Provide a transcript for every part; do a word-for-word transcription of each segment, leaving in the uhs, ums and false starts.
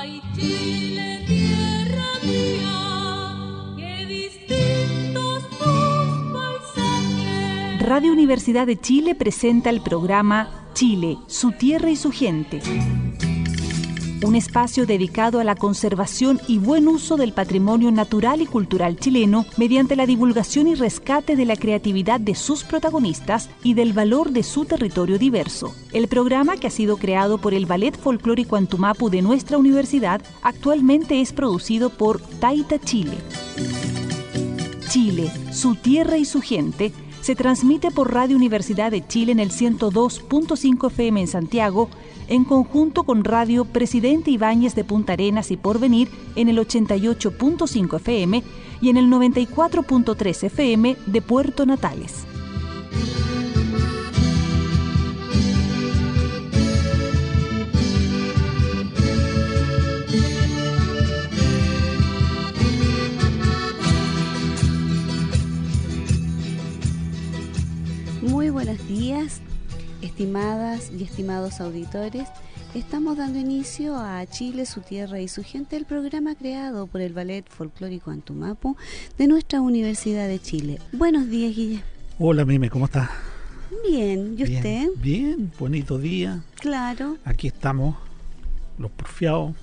Ay, Chile, tierra mía, qué distintos tus paisajes. Radio Universidad de Chile presenta el programa Chile, su tierra y su gente. Un espacio dedicado a la conservación y buen uso del patrimonio natural y cultural chileno mediante la divulgación y rescate de la creatividad de sus protagonistas y del valor de su territorio diverso. El programa, que ha sido creado por el Ballet Folclórico Antumapu de nuestra universidad, actualmente es producido por Taita Chile. Chile, su tierra y su gente, se transmite por Radio Universidad de Chile en el ciento dos punto cinco F M en Santiago, en conjunto con Radio Presidente Ibáñez de Punta Arenas y Porvenir en el ochenta y ocho punto cinco F M y en el noventa y cuatro punto tres F M de Puerto Natales. Muy buenos días, estimadas y estimados auditores. Estamos dando inicio a Chile, su tierra y su gente, el programa creado por el Ballet Folclórico Antumapu de nuestra Universidad de Chile. Buenos días, Guille. Hola, Mime, ¿cómo estás? Bien, ¿y usted? Bien, bien, bonito día. Claro. Aquí estamos, los porfiados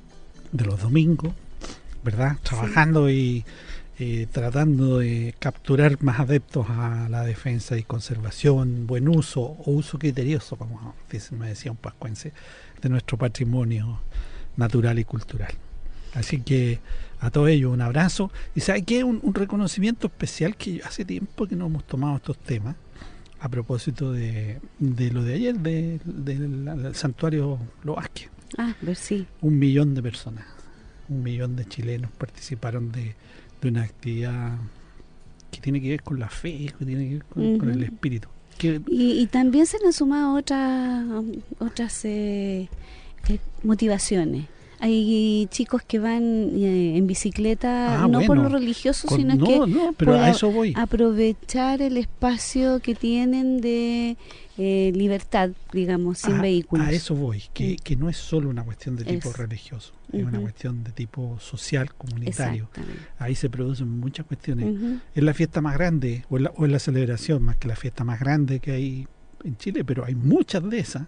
de los domingos, ¿verdad? Trabajando sí. y eh, tratando de capturar más adeptos a la defensa y conservación, buen uso o uso criterioso, como me decía un pascuense, de nuestro patrimonio natural y cultural. Así que a todos ellos un abrazo. Y ¿sabe qué? Un, un reconocimiento especial, que hace tiempo que no hemos tomado estos temas, a propósito de, de lo de ayer, de, de, de, del santuario Los Vázquez. Ah, ver sí. Un millón de personas, un millón de chilenos participaron de, de una actividad que tiene que ver con la fe, que tiene que ver con, uh-huh. con el espíritu. Que, y, y también se le han sumado otras, otras eh, eh, motivaciones. Hay chicos que van eh, en bicicleta, ah, no bueno, por lo religioso, con, sino no, que no, pero a eso voy. aprovechar el espacio que tienen de eh, libertad, digamos, sin a, vehículos. A eso voy, que, que no es solo una cuestión de tipo es. religioso, Uh-huh. es una cuestión de tipo social, comunitario. Ahí se producen muchas cuestiones. Uh-huh. Es la fiesta más grande, o es la, o es la celebración, más que la fiesta más grande que hay en Chile, pero hay muchas de esas.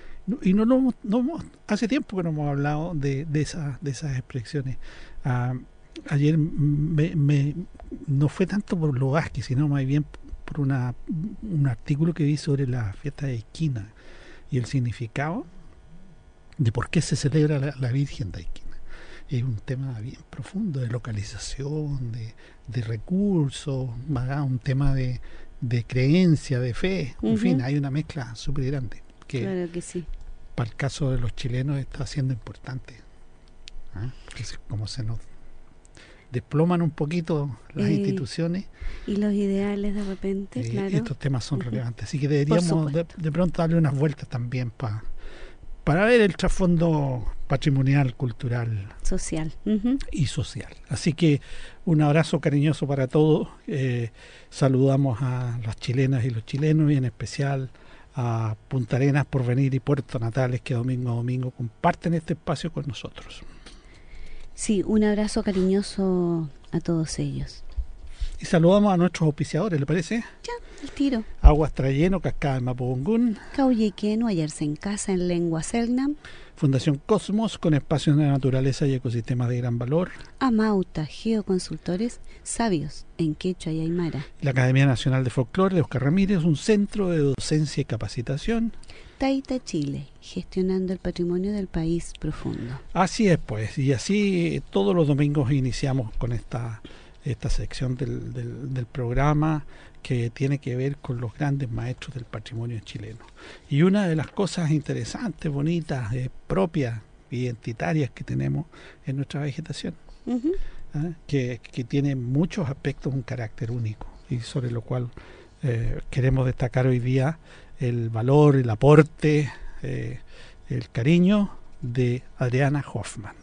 Y no, no, no hace tiempo que no hemos hablado de, de, esa, de esas expresiones. Uh, ayer me, me, no fue tanto por Los Vázquez, sino más bien por una, un artículo que vi sobre la fiesta de Esquina y el significado de por qué se celebra la, la Virgen de Esquina. Es un tema bien profundo de localización, de, de recursos, un tema de, de creencia, de fe. Uh-huh. En fin, hay una mezcla súper grande. Que claro que sí. Para el caso de los chilenos está siendo importante. ¿Ah? Porque como se nos desploman un poquito las eh, instituciones y los ideales de repente, eh, claro. Estos temas son uh-huh. relevantes. Así que deberíamos de, de pronto darle unas vueltas también para para ver el trasfondo patrimonial, cultural, social uh-huh. y social. Así que un abrazo cariñoso para todos. Eh, saludamos a las chilenas y los chilenos, y en especial a Punta Arenas, Porvenir y Puerto Natales, que domingo a domingo comparten este espacio con nosotros. Sí, un abrazo cariñoso a todos ellos. Y saludamos a nuestros auspiciadores, ¿le parece? Ya, el tiro. Aguas Trayeno, Cascada de Mapudungún. Cauyequeno, hallarse en casa en lengua selknam. Fundación Cosmos, con espacios de naturaleza y ecosistemas de gran valor. Amauta, geoconsultores, sabios en quechua y aymara. La Academia Nacional de Folclore de Oscar Ramírez, un centro de docencia y capacitación. Taita Chile, gestionando el patrimonio del país profundo. Así es, pues, y así todos los domingos iniciamos con esta, esta sección del, del, del programa, que tiene que ver con los grandes maestros del patrimonio chileno. Y una de las cosas interesantes, bonitas, eh, propias, identitarias que tenemos es nuestra vegetación, uh-huh. ¿eh? que, que tiene muchos aspectos, un carácter único, y sobre lo cual eh, queremos destacar hoy día el valor, el aporte, eh, el cariño de Adriana Hoffman.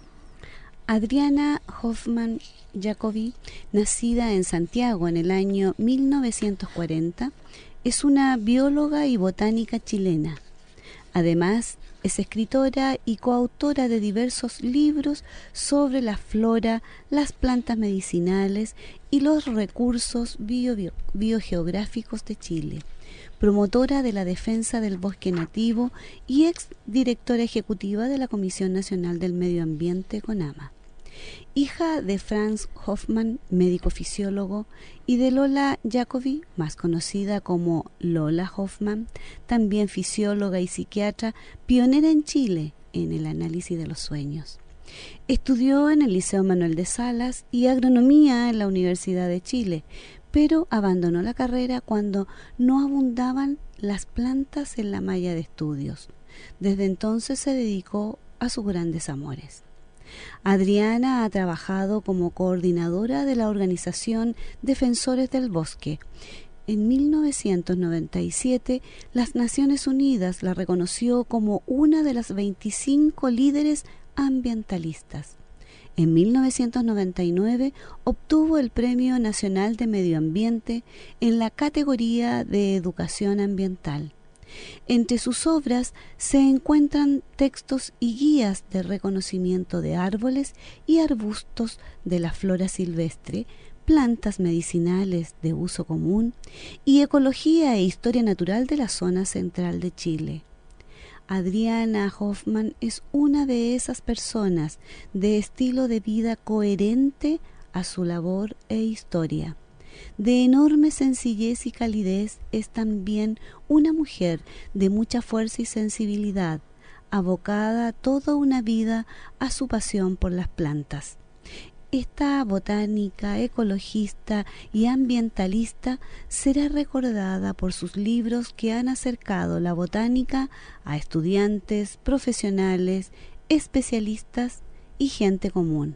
Adriana Hoffman Jacobi, nacida en Santiago en el año mil novecientos cuarenta, es una bióloga y botánica chilena. Además, Es escritora y coautora de diversos libros sobre la flora, las plantas medicinales y los recursos bio, bio, biogeográficos de Chile. Promotora de la defensa del bosque nativo y ex directora ejecutiva de la Comisión Nacional del Medio Ambiente, CONAMA. Hija de Franz Hoffmann, médico fisiólogo, y de Lola Jacobi, más conocida como Lola Hoffmann, también fisióloga y psiquiatra, pionera en Chile en el análisis de los sueños. Estudió en el Liceo Manuel de Salas y agronomía en la Universidad de Chile, pero abandonó la carrera cuando no abundaban las plantas en la malla de estudios. Desde entonces se dedicó a sus grandes amores. Adriana ha trabajado como coordinadora de la organización Defensores del Bosque. En mil novecientos noventa y siete, las Naciones Unidas la reconoció como una de las veinticinco líderes ambientalistas. En mil novecientos noventa y nueve obtuvo el Premio Nacional de Medio Ambiente en la categoría de Educación Ambiental. Entre sus obras se encuentran textos y guías de reconocimiento de árboles y arbustos de la flora silvestre, plantas medicinales de uso común y ecología e historia natural de la zona central de Chile. Adriana Hoffmann es una de esas personas de estilo de vida coherente a su labor e historia. De enorme sencillez y calidez, es también una mujer de mucha fuerza y sensibilidad, abocada toda una vida a su pasión por las plantas. Esta botánica, ecologista y ambientalista será recordada por sus libros que han acercado la botánica a estudiantes, profesionales, especialistas y gente común.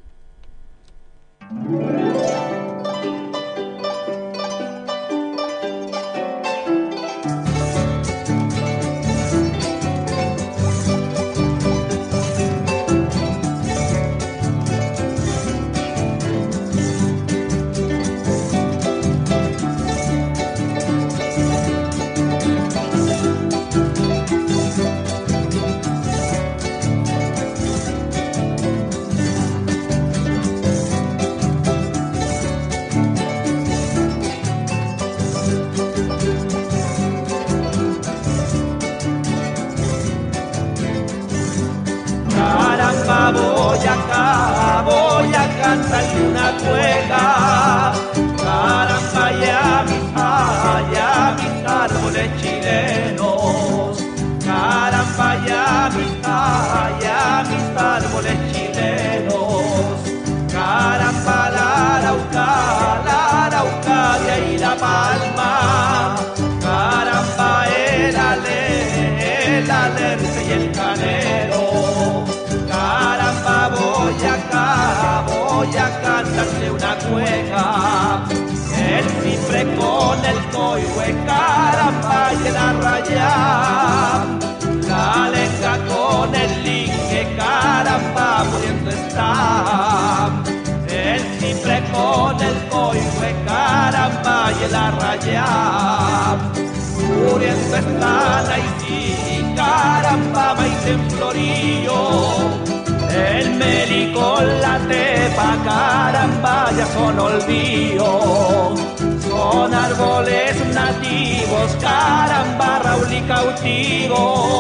Voy acá, voy a cantarle una cueca, caramba ya mis, ya mis árboles chilenos, caramba ya mis, ya mis árboles chilenos, caramba la arauca, la araucaria y la palma, caramba el ale, el alerce y el canero. Caramba, voy acá, voy a cantarle una cueca. El cifre con el coihue, caramba, y la raya. La lenga con el lingue, caramba, muriendo está. El cifre con el coihue, caramba, y la raya. Muriendo están Haití, caramba, maíz en florillo. El meli con la tepa, caramba, ya son olvío. Son árboles nativos, caramba, Raúl y cautivo.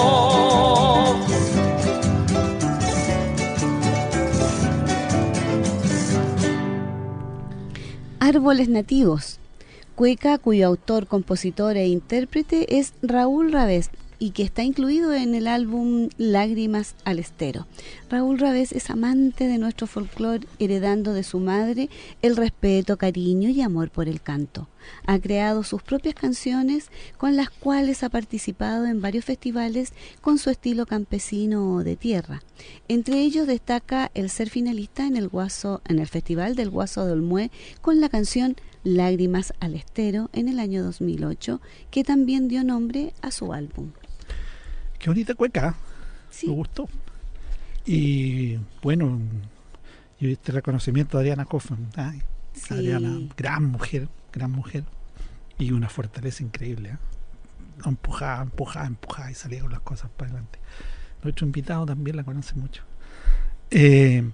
Árboles nativos, cueca cuyo autor, compositor e intérprete es Raúl Ravés, y que está incluido en el álbum Lágrimas al Estero. Raúl Ravés es amante de nuestro folclore, heredando de su madre el respeto, cariño y amor por el canto. Ha creado sus propias canciones con las cuales ha participado en varios festivales con su estilo campesino de tierra. Entre ellos destaca el ser finalista en el Guaso, en el Festival del Guaso de Olmué con la canción Lágrimas al Estero en el año dos mil ocho, que también dio nombre a su álbum. Qué bonita cueca, sí. Me gustó. Y bueno, y este reconocimiento de Adriana Hoffmann. Ay, sí. Adriana, gran mujer, gran mujer. Y una fortaleza increíble. ¿eh? Empujaba, empujaba, empujaba y salía con las cosas para adelante. nuestro invitado también la conoce mucho. Eh,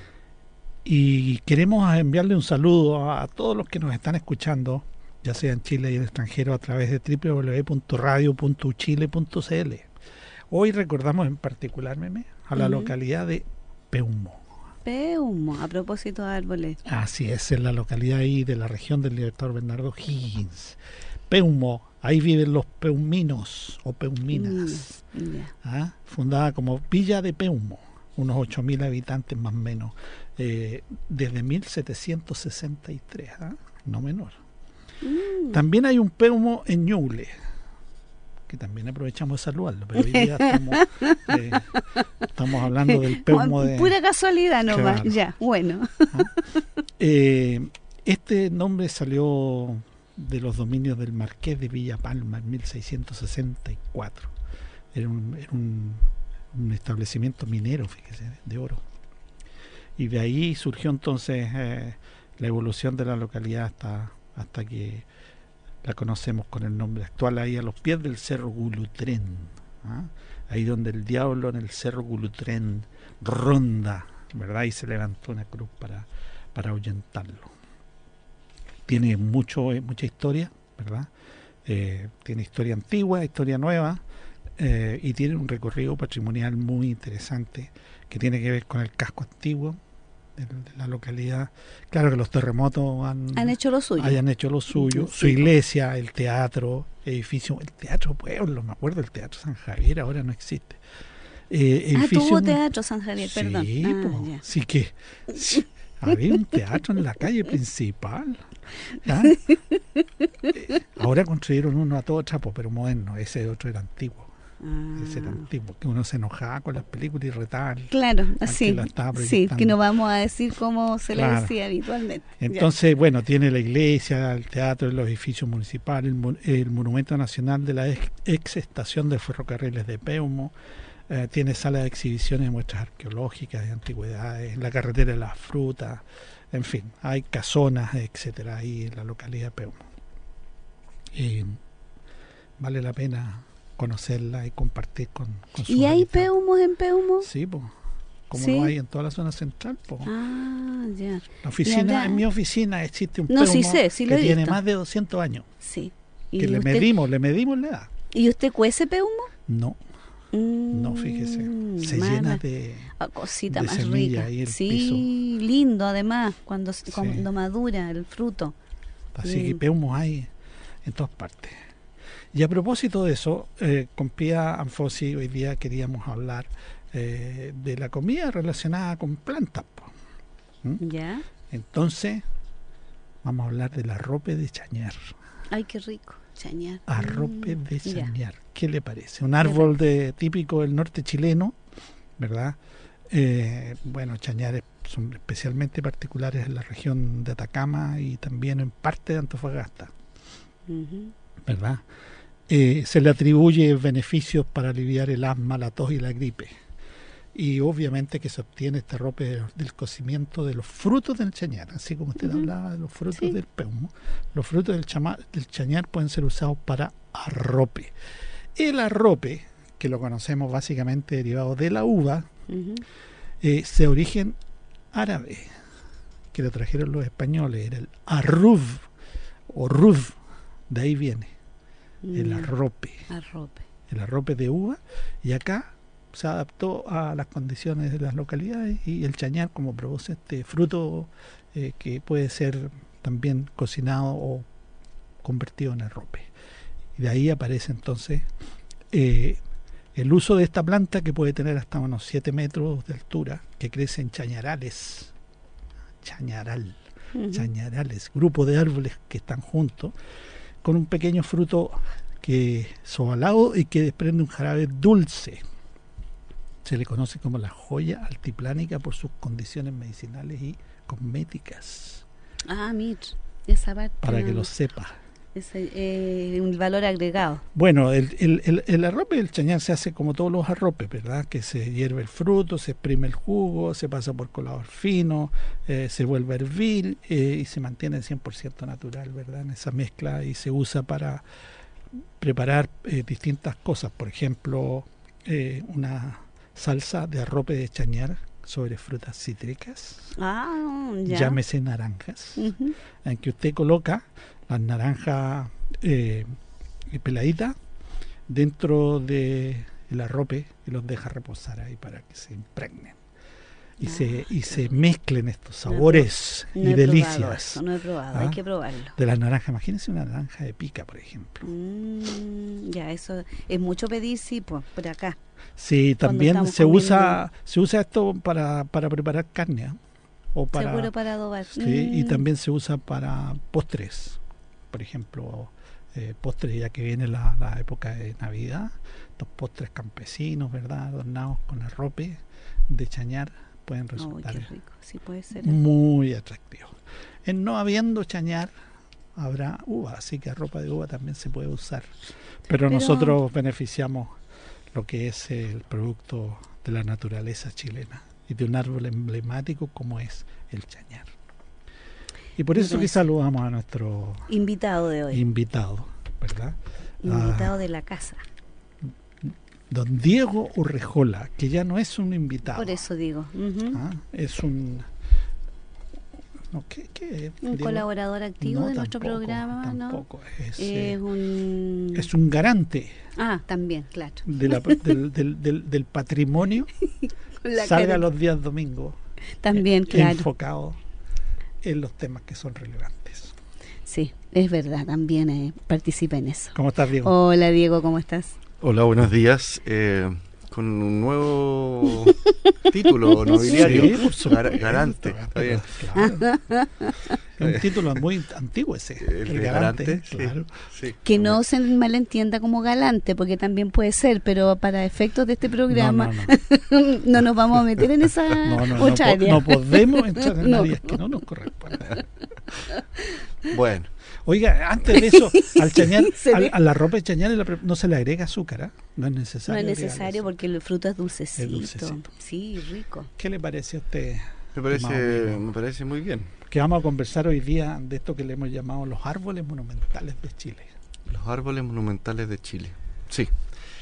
y queremos enviarle un saludo a, a todos los que nos están escuchando, ya sea en Chile y en el extranjero, a través de doble u doble u doble u punto radio punto uchile punto c l. Hoy recordamos en particular, Meme, a la uh-huh. localidad de Peumo. Peumo, a propósito de árboles. Así es, en la localidad ahí de la región del Libertador Bernardo Higgins. Peumo, ahí viven los peuminos o peuminas. Mm, yeah. ¿Ah? Fundada como Villa de Peumo, unos ocho mil habitantes más o menos, eh, desde mil setecientos sesenta y tres, ¿ah? No menor. Mm. También hay un Peumo en Ñuble, que también aprovechamos de saludarlo, pero hoy día estamos, eh, estamos hablando del Peumo de... Pura casualidad nomás, claro. Ya, bueno. ¿Ah? Eh, este nombre salió de los dominios del Marqués de Villa Palma en mil seiscientos sesenta y cuatro. Era un, era un, un establecimiento minero, fíjese, de oro. Y de ahí surgió entonces eh, la evolución de la localidad hasta, hasta que la conocemos con el nombre actual, ahí a los pies del Cerro Gulutrén, ¿ah? Ahí donde el diablo en el Cerro Gulutrén ronda, ¿verdad? Y se levantó una cruz para, para ahuyentarlo. Tiene mucho, eh, mucha historia, ¿verdad? Eh, tiene historia antigua, historia nueva, eh, y tiene un recorrido patrimonial muy interesante que tiene que ver con el casco antiguo de la localidad. Claro que los terremotos han, han hecho lo suyo. Hayan hecho lo suyo. Sí. Su iglesia, el teatro, edificio, el teatro pueblo, me acuerdo, el teatro San Javier ahora no existe. Eh, ah, tuvo teatro San Javier, sí, perdón. Ah, po, sí que sí, había un teatro en la calle principal. ¿Ah? Eh, ahora construyeron uno a todo trapo, pero moderno. Ese otro era antiguo. Ah. Ese era antiguo, que uno se enojaba con las películas y retaba. Claro, así. Sí, que no vamos a decir cómo se claro. le decía habitualmente. Entonces, ya. Bueno, tiene la iglesia, el teatro, los edificios municipales, el, el Monumento Nacional de la ex, ex estación de ferrocarriles de Peumo, eh, tiene sala de exhibiciones de muestras arqueológicas, de antigüedades, la carretera de las frutas, en fin, hay casonas, etcétera, ahí en la localidad de Peumo. Y vale la pena conocerla y compartir con, con su ¿Y hay peumos en Peumo? Sí, pues, como ¿Sí? lo hay en toda la zona central, pues. Ah, ya. La oficina, en mi oficina existe un no, peumo sí sé, sí que lo tiene más de doscientos años. Sí. ¿Y que le usted? medimos, le medimos la edad. ¿Y usted cuece peumo? No. Mm, no, fíjese. Se mana. llena de, oh, cosita de más semilla rica. Ahí el sí, piso. Lindo además, cuando, sí. cuando madura el fruto. Así mm. que peumos hay en todas partes. Y a propósito de eso, eh, con Pía Anfosi hoy día queríamos hablar eh, de la comida relacionada con plantas. ¿Mm? ¿Ya? Entonces, vamos a hablar del arrope de chañar. Ay, qué rico, chañar. Arrope mm. de chañar. Ya. ¿Qué le parece? Un árbol de, típico del norte chileno, ¿verdad? Eh, bueno, chañares son especialmente particulares en la región de Atacama y también en parte de Antofagasta, uh-huh. ¿verdad? Eh, se le atribuye beneficios para aliviar el asma, la tos y la gripe. Y obviamente que se obtiene este arrope del cocimiento de los frutos del chañar, así como usted uh-huh. hablaba de los frutos sí. del peumo. Los frutos del, chama, del chañar pueden ser usados para arrope. El arrope, que lo conocemos básicamente derivado de la uva, uh-huh. eh, es de origen árabe, que lo trajeron los españoles, era el arruf o ruf, de ahí viene. El arrope, arrope, el arrope de uva, y acá se adaptó a las condiciones de las localidades y el chañar como produce este fruto eh, que puede ser también cocinado o convertido en arrope. Y de ahí aparece entonces eh, el uso de esta planta que puede tener hasta unos siete metros de altura, que crece en chañarales, chañaral, uh-huh. chañarales, grupo de árboles que están juntos, con un pequeño fruto que es ovalado y que desprende un jarabe dulce. Se le conoce como la joya altiplánica por sus condiciones medicinales y cosméticas. Ah, mira, esa parte. Para no. que lo sepa. Es eh, un valor agregado. Bueno, el, el, el, el arrope del chañar se hace como todos los arropes, ¿verdad? Que se hierve el fruto, se exprime el jugo, se pasa por colador fino, eh, se vuelve a hervir eh, y se mantiene cien por ciento natural, ¿verdad? En esa mezcla, y se usa para preparar eh, distintas cosas. Por ejemplo, eh, una salsa de arrope de chañar sobre frutas cítricas, Ah, ya. llámese naranjas, Ujú. en que usted coloca las naranjas eh, peladitas dentro de el arrope y los deja reposar ahí para que se impregnen y Ah, se y qué se rico. mezclen estos No he sabores No y he probado delicias eso, no he probado, ¿Ah? hay que probarlo. de las naranjas. Imagínense una naranja de pica, por ejemplo. Mm, ya, eso es mucho pedir, sí, pues, por acá. Sí, Cuando también estamos se comiendo- usa se usa esto para, para preparar carne, ¿eh? O para Seguro para adobar. sí, y Mm, también se usa para postres, por ejemplo, eh, postres, ya que viene la, la época de Navidad, los postres campesinos, ¿verdad? Adornados con arrope de chañar pueden Uy, resultar qué rico, sí puede ser. muy atractivos. En no habiendo chañar habrá uva, así que arropa de uva también se puede usar, pero, Pero- nosotros beneficiamos lo que es el producto de la naturaleza chilena y de un árbol emblemático como es el chañar. Y por Me eso que parece. saludamos a nuestro Invitado de hoy, invitado, ¿verdad? invitado Ah, de la casa. don Diego Urrejola, que ya no es un invitado. Por eso digo. Ujú. ¿Ah? Es un... No, ¿qué, qué es, Un Diego? colaborador activo No, de nuestro tampoco, programa, ¿no? tampoco. Es, Es eh, un... es un garante Ah, también, claro. de la- del, del- del- del patrimonio. La Salga cara- los días domingos También, eh, claro. enfocado en los temas que son relevantes. Sí, es verdad, también eh, participa en eso. ¿Cómo estás, Diego? Hola, Diego, ¿cómo estás? Hola, buenos días. Eh, con un nuevo título nobiliario. Sí, por supuesto. Gar- garante. Está bien. Claro. Es un título muy antiguo ese. El de garante. sí, claro. sí. Que no se malentienda como galante, porque también puede ser, pero para efectos de este programa No, no, no, no. nos vamos a meter en esa No, no, no, otra po- área. no podemos entrar en No. áreas que no nos corresponden. Bueno, Oiga, antes de eso, al chañar, Se al- ve. a la ropa de chañar la pre- no se le agrega azúcar, ¿ah? No es No necesario. es agregarle necesario azúcar. porque el fruto es dulcecito. dulcecito. Sí, rico. ¿Qué le parece a usted? me parece, Más o menos. me parece muy bien. Que vamos a conversar hoy día de esto que le hemos llamado los árboles monumentales de Chile. Los árboles monumentales de Chile. Sí.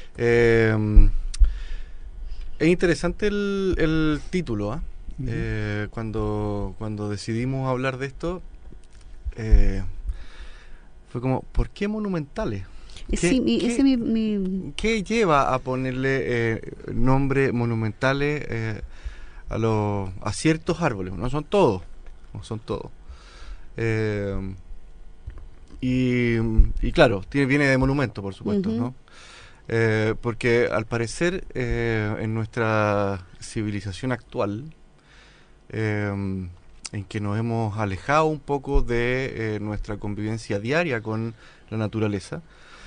Eh, es interesante el, el título, ¿ah? Ujú. Eh, cuando, cuando decidimos hablar de esto, eh, fue como, ¿por qué monumentales? ¿Qué- Sí, mi- qué- ese es mi, mi- ¿Qué lleva a ponerle eh, nombre monumentales eh, a, los, a ciertos árboles? No son todos, no son todos. Eh, y, y claro, tiene, viene de monumento, por supuesto, Ujú. ¿no? Eh, porque al parecer eh, en nuestra civilización actual, eh, en que nos hemos alejado un poco de eh, nuestra convivencia diaria con la naturaleza,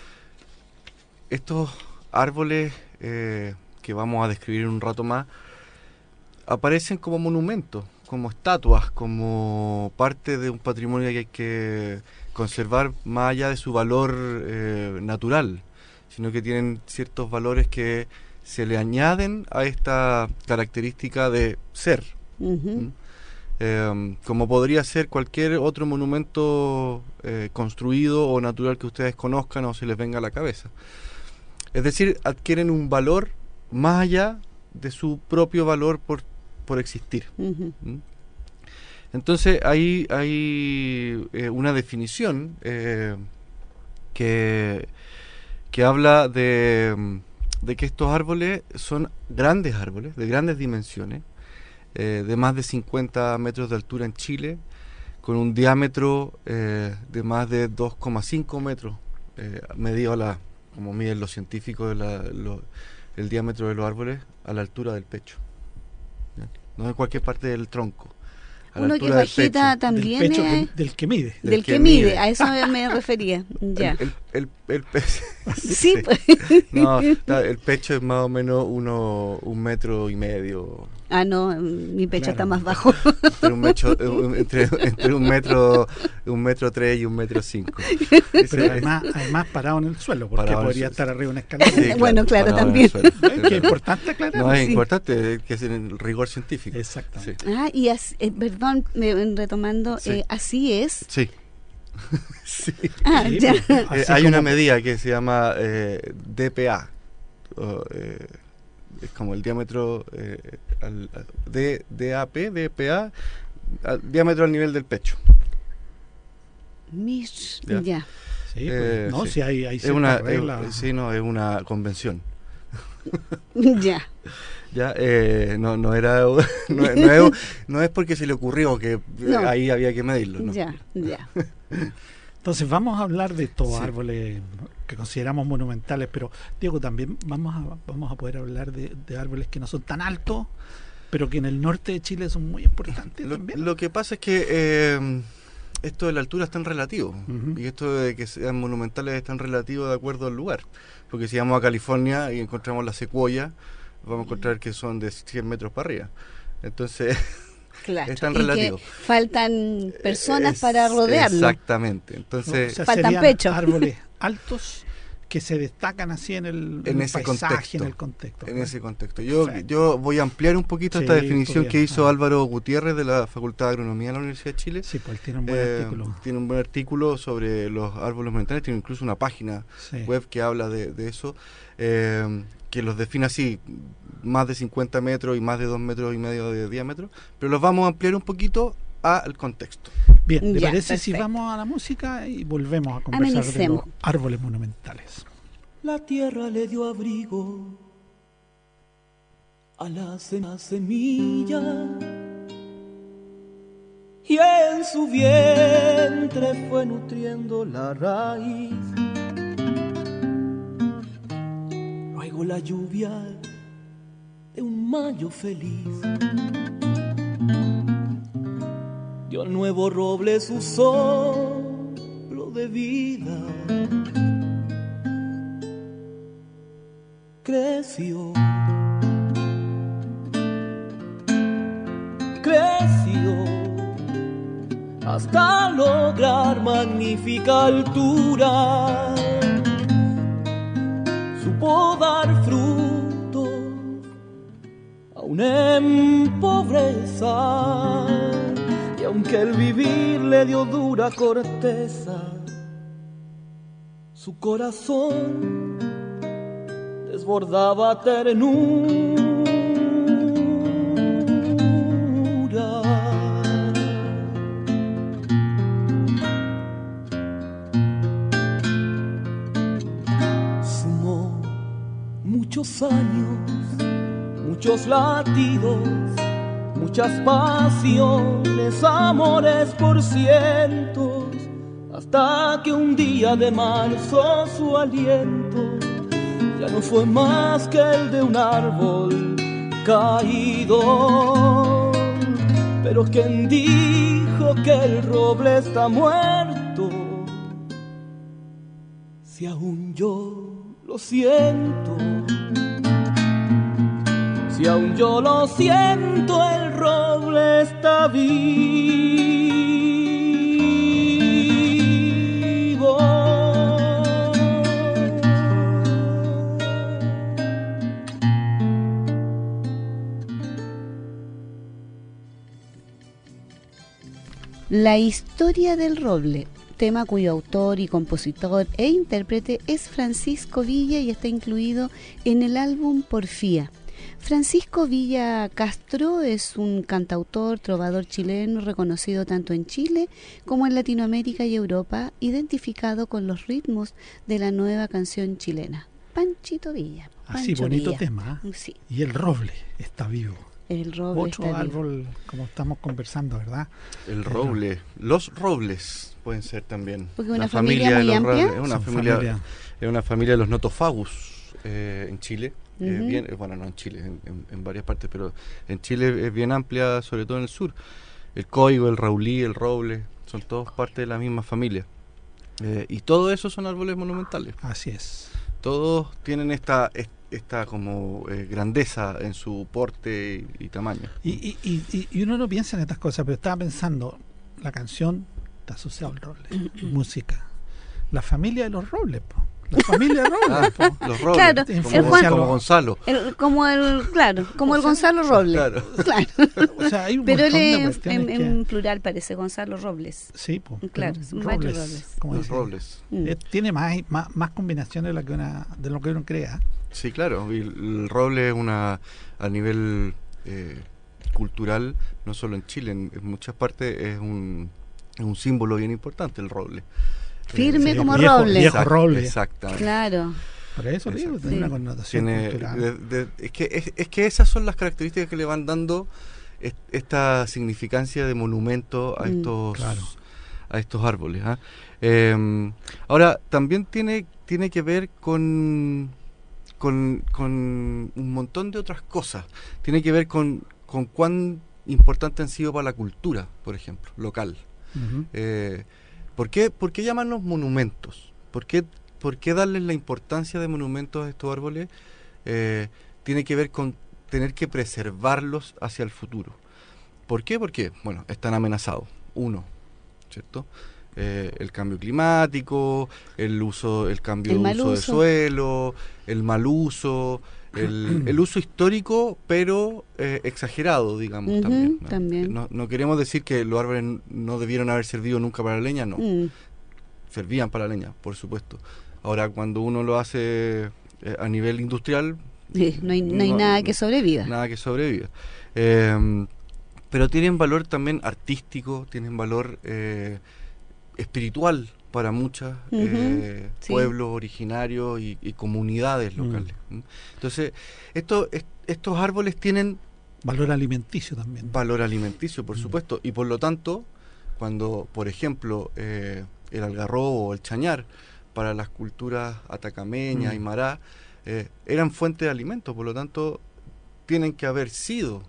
estos árboles eh, que vamos a describir en un rato más aparecen como monumentos, como estatuas, como parte de un patrimonio que hay que conservar más allá de su valor eh, natural, sino que tienen ciertos valores que se le añaden a esta característica de ser. ujú. ¿Mm? Eh, como podría ser cualquier otro monumento eh, construido o natural que ustedes conozcan o se les venga a la cabeza. Es decir, adquieren un valor más allá de su propio valor por, por existir. Ujú. ¿Mm? Entonces hay, hay eh, una definición eh, que, que habla de, mm, de que estos árboles son grandes árboles, de grandes dimensiones, eh, de más de cincuenta metros de altura en Chile, con un diámetro eh, de más de dos coma cinco metros, eh, medido a la, como miden los científicos, la- lo- el diámetro de los árboles a la altura del pecho. ¿Ya? No en cualquier parte del tronco. A la Uno que altura del bajita pecho. también del pecho, es- del, del que mide. del, del que, que mide. mide. A eso me, me refería. Ya. El, el, el, el pe- sí, sí. pues. No, está- el pecho es más o menos uno, un metro y medio. Ah, no, mi pecho Claro. está más bajo. Entre un, mecho- eh, entre, entre un metro un metro tres y un metro cinco. Pero además, además parado en el suelo, porque Parado en el podría suelo. estar arriba de una escalera. Sí, Bueno, claro, parado en también. el suelo. Es que es importante aclarar. No, es Sí. importante que es el rigor científico. Exactamente. Sí. Ah, y as- eh, perdón, me- retomando, Sí. eh, así es. Sí. Sí. Ah, Sí, ya. pues, Eh, así hay como- una medida que se llama eh, D P A, o, eh, es como el diámetro eh, al, de, de A P, de P A, al, diámetro al nivel del pecho. Mish, ya. ya. Sí, Eh, pues, no, sí. si hay, hay Es ciertas una, reglas. es, sí, no, es una convención. Ya. Ya, eh, no, no era, no, no, es, no es porque se le ocurrió que No. ahí había que medirlo, ¿no? Ya, ya. Entonces vamos a hablar de estos Sí. árboles que consideramos monumentales, pero Diego, también vamos a, vamos a poder hablar de, de árboles que no son tan altos, pero que en el norte de Chile son muy importantes Lo, también. lo que pasa es que eh, esto de la altura es tan relativo, Uh-huh. y esto de que sean monumentales es tan relativo de acuerdo al lugar, porque si vamos a California y encontramos la secuoya, vamos a encontrar que son de cien metros para arriba. Entonces, Claro. es tan y relativo. que faltan personas Es- para rodearlo. Exactamente. No, Entonces, o sea, Faltan serían pechos. árboles altos que se destacan así en el, En el ese paisaje, contexto. en el contexto. en ¿verdad? ese contexto. Yo, Perfecto. yo voy a ampliar un poquito esta Sí, definición podría, que hizo ah. Álvaro Gutiérrez de la Facultad de Agronomía de la Universidad de Chile. Sí, pues tiene un buen Eh, artículo. Tiene un buen artículo sobre los árboles monumentales, tiene incluso una página Sí. web que habla de, de eso, eh, que los define así, más de cincuenta metros y más de dos metros y medio de diámetro, pero los vamos a ampliar un poquito al contexto. Bien, ¿te Ya, parece si perfecto. vamos a la música y volvemos a conversar de Amenicemos. los árboles monumentales? La tierra le dio abrigo a la sema- semilla y en su vientre fue nutriendo la raíz. Luego la lluvia de un mayo feliz dio al nuevo roble su soplo de vida. Creció, creció, hasta lograr magnífica altura. Supo dar frutos, aún en pobreza, y aunque el vivir le dio dura corteza, su corazón desbordaba ternura. Sumó muchos años, muchos latidos, muchas pasiones, amores por cientos, hasta que un día de marzo su aliento ya no fue más que el de un árbol caído. Pero quien dijo que el roble está muerto, si aún yo lo siento, si aún yo lo siento, el roble está vivo. La historia del roble, tema cuyo autor y compositor e intérprete es Francisco Villa y está incluido en el álbum Porfía. Francisco Villa Castro es un cantautor, trovador chileno reconocido tanto en Chile como en Latinoamérica y Europa, identificado con los ritmos de la nueva canción chilena. Panchito Villa. Así, Pancho bonito Villa. tema. ¿eh? Sí, Y el roble está vivo. el roble Otro está vivo. árbol, como estamos conversando, ¿verdad? El roble, los robles pueden ser también. Porque una La familia muy de los amplia. robles, es una Son familia, familia. es una familia de los notofagus eh, en Chile. eh, Ujú. bien, eh, bueno, no en Chile, en, en- en varias partes, pero en Chile es bien amplia, sobre todo en el sur. El coigo, el raulí, el roble, son todos parte de la misma familia. Eh, y todo eso son árboles monumentales. Así es. Todos tienen esta es- esta como eh, grandeza en su porte y, y tamaño. Y, y, y, y- y uno no piensa en estas cosas, pero estaba pensando, la canción está asociada al roble, música. La familia de los robles, po. La familia Robles. Ah, los Robles. Claro, como, el Juan- como Gonzalo. El- como el, claro, como el Gonzalo Robles. Claro. Claro. O sea, hay un Pero él montón de en, cuestiones en- que- en plural parece Gonzalo Robles. Sí, pues. Claro, pero son varios Robles. como Los dice, Robles. Mm. eh, tiene más, más, más combinaciones de lo que, una, de lo que uno crea. Sí, claro. Y el, el roble es una, a nivel eh, cultural, no solo en Chile, en, en muchas partes es un, es un símbolo bien importante el roble. Firme Eh, como viejo- roble. viejo Exact- roble. Exactamente. Claro. Por eso digo, Exacto. tiene Sí. una connotación Tiene, cultural. de- de- es, que, es, es que esas son las características que le van dando est- esta significancia de monumento a Mm, estos claro. a estos árboles. ¿ah? Eh, ahora, también tiene, tiene que ver con, con, con un montón de otras cosas. Tiene que ver con, con cuán importantes han sido para la cultura, por ejemplo, local. Ujú. Eh, ¿por qué, ¿Por qué llamarlos monumentos? ¿Por qué, por qué darles la importancia de monumentos a estos árboles? Eh, tiene que ver con tener que preservarlos hacia el futuro. ¿Por qué? Porque, bueno, están amenazados. Uno, ¿cierto? Eh, el cambio climático, el uso, el cambio El de mal uso de uso. suelo, el mal uso, el, el uso histórico, pero eh, exagerado, digamos, Ujú, también. ¿no? también. No, no queremos decir que los árboles no debieron haber servido nunca para la leña, no. Mm. Servían para la leña, por supuesto. Ahora, cuando uno lo hace eh, a nivel industrial, Sí, no hay, no hay No, nada no, que sobreviva. nada que sobreviva. Eh, pero tienen valor también artístico, tienen valor eh, espiritual para muchos Ujú, eh, sí. pueblos originarios y, y comunidades Mm. locales. ¿m? Entonces, esto, est- estos árboles tienen Valor alimenticio también. valor alimenticio, por Mm. supuesto, y por lo tanto, cuando, por ejemplo, eh, el algarrobo o el chañar, para las culturas atacameña, Mm. aymara, eh, eran fuente de alimento, por lo tanto, tienen que haber sido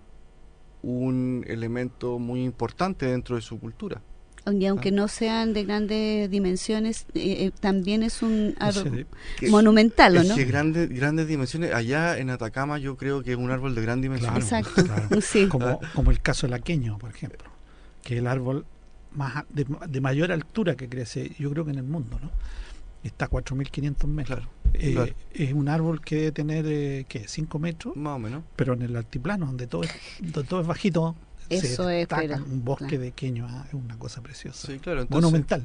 un elemento muy importante dentro de su cultura. Y aunque Ah. no sean de grandes dimensiones, eh, eh, también es un No sé, árbol de- Que- monumental, ¿o es no? que grandes, grandes dimensiones, allá en Atacama yo creo que es un árbol de gran dimensión. Claro, Exacto. claro. Sí. Como, como el caso del aqueño, por ejemplo, que es el árbol más a- de, de mayor altura que crece, yo creo que en el mundo, ¿no? Está a cuatro mil quinientos metros. Claro, Eh, claro. Es un árbol que debe tener, eh, ¿qué? cinco metros, Más o menos. pero en el altiplano, donde todo es, donde todo es bajito, Eso se es, destaca pero, un bosque claro. de queño, ah, es una cosa preciosa. Sí, claro. Entonces, Monumental.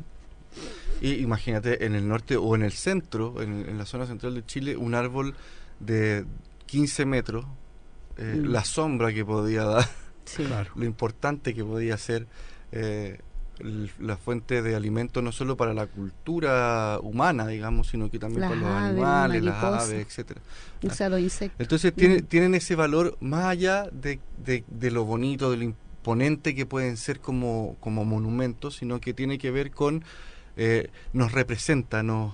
y imagínate, en el norte o en el centro, en, en la zona central de Chile, un árbol de quince metros, eh, Mm. la sombra que podía dar, Sí. Claro. lo importante que podía ser eh, l- la fuente de alimento no solo para la cultura humana, digamos, sino que también Las para los aves, animales, las mariposas. aves, etcétera. O sea, los insectos. Entonces tiene- Mm. tienen ese valor más allá de, de- de lo bonito, de lo imponente que pueden ser como, como monumentos, sino que tiene que ver con, eh, nos representa, nos,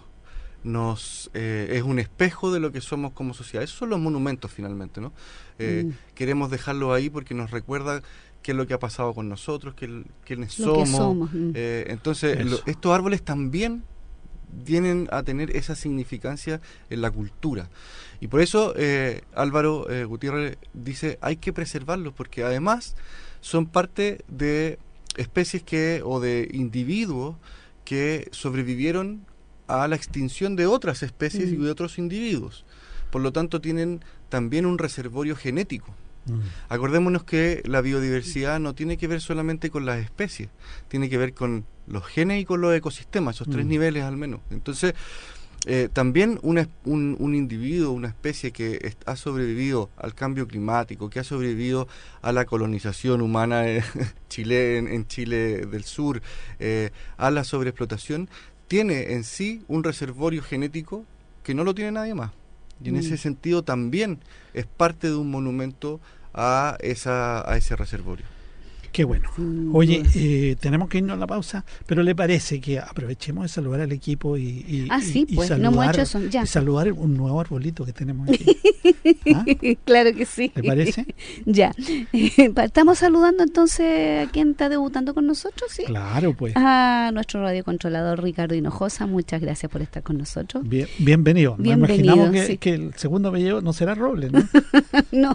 nos eh, es un espejo de lo que somos como sociedad. Esos son los monumentos finalmente, ¿no? Eh, Mm. Queremos dejarlo ahí porque nos recuerda qué es lo que ha pasado con nosotros, qué, quiénes Lo que somos. somos. mm. Eh, entonces, Eso. lo- estos árboles también vienen a tener esa significancia en la cultura. Y por eso eh, Álvaro eh, Gutiérrez dice, hay que preservarlos, porque además son parte de especies que o de individuos que sobrevivieron a la extinción de otras especies Mm. y de otros individuos. Por lo tanto, tienen también un reservorio genético. Mm. Acordémonos que la biodiversidad no tiene que ver solamente con las especies, tiene que ver con los genes y con los ecosistemas, esos tres Mm. niveles al menos. Entonces, eh, también una es- un, un individuo, una especie que est- ha sobrevivido al cambio climático, que ha sobrevivido a la colonización humana en Chile, en, en Chile del Sur, eh, a la sobreexplotación, tiene en sí un reservorio genético que no lo tiene nadie más. Y en Mm. ese sentido también es parte de un monumento a esa a ese reservorio. Qué bueno. Sin Oye, duda. eh, tenemos que irnos a la pausa, pero ¿le parece que aprovechemos de saludar al equipo y, y, Ah, sí, y- y pues, no hemos saludar, hecho eso, ya. y saludar un nuevo arbolito que tenemos aquí? ¿Ah? Claro que sí. ¿Le parece? Ya. Estamos saludando entonces a quien está debutando con nosotros, ¿sí? Claro, pues. A nuestro radiocontrolador Ricardo Hinojosa, muchas gracias por estar con nosotros. Bien, bienvenido. Nos Bienvenido, imaginamos que, sí. que el segundo apellido no será Robles, ¿no? No.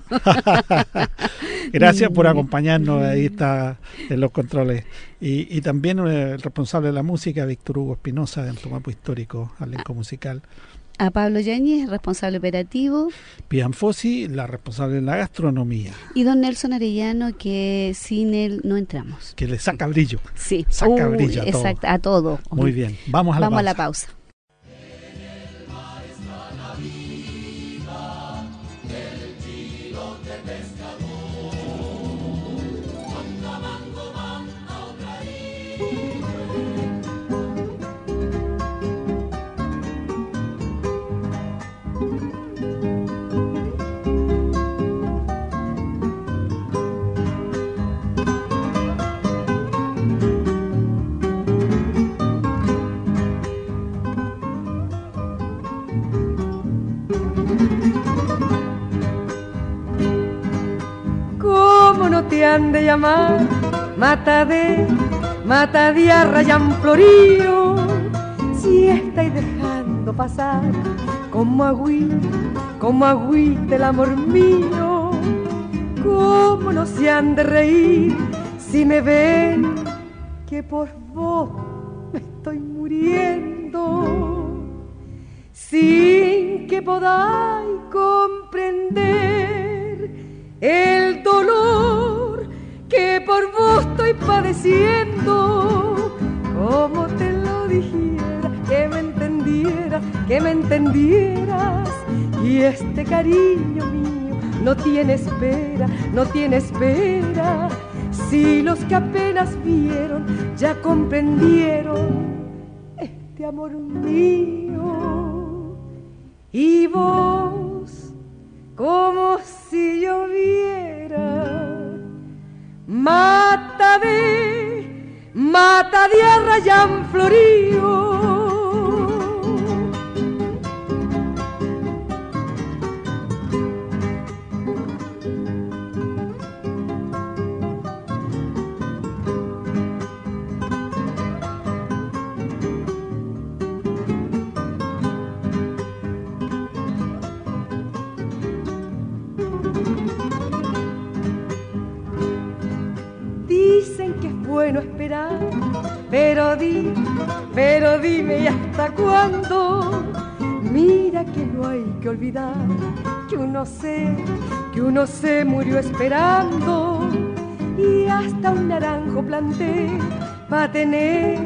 Gracias por acompañarnos, ahí está en los controles. Y, y también eh, el responsable de la música, Víctor Hugo Espinosa, del Tomapo Histórico, elenco musical. A Pablo Yáñez, responsable operativo. Pian Fossi, la responsable de la gastronomía. Y don Nelson Arellano, que sin él no entramos. Que le saca brillo. Sí. Saca uh, brillo a todo. Exacto, a todo. Muy bien, vamos a la vamos pausa. a la pausa. Te han de llamar mata de, mata de arrayán florío, si estáis dejando pasar como agüita, como agüita el amor mío. Cómo no se han de reír si me ven que por vos me estoy muriendo, sin que podáis comprender el dolor que por vos estoy padeciendo. Como te lo dijera, que me entendieras, que me entendieras. Y este cariño mío no tiene espera, no tiene espera. Si los que apenas vieron ya comprendieron este amor mío. Y vos, como si lloviera, mata de, mata de arrayán florío. Bueno esperar, pero di, pero dime ¿y hasta cuándo? Mira que no hay que olvidar que uno se, que uno se murió esperando, y hasta un naranjo planté pa' tener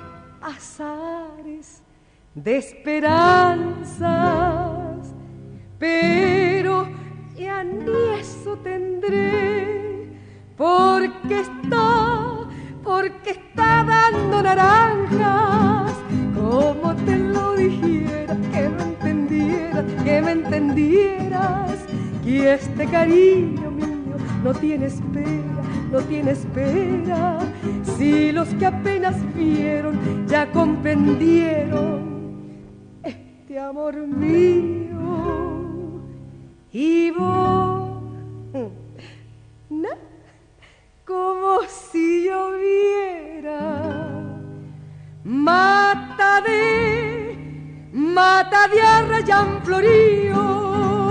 azares de esperanzas, pero ya ni eso tendré, porque está porque está dando naranjas. Como te lo dijera, que me entendieras, que me entendieras, que este cariño mío no tiene espera, no tiene espera. Si los que apenas vieron ya comprendieron este amor mío. Y vos, ¿no? Como si lloviera, mata de, mata de arrayán florío.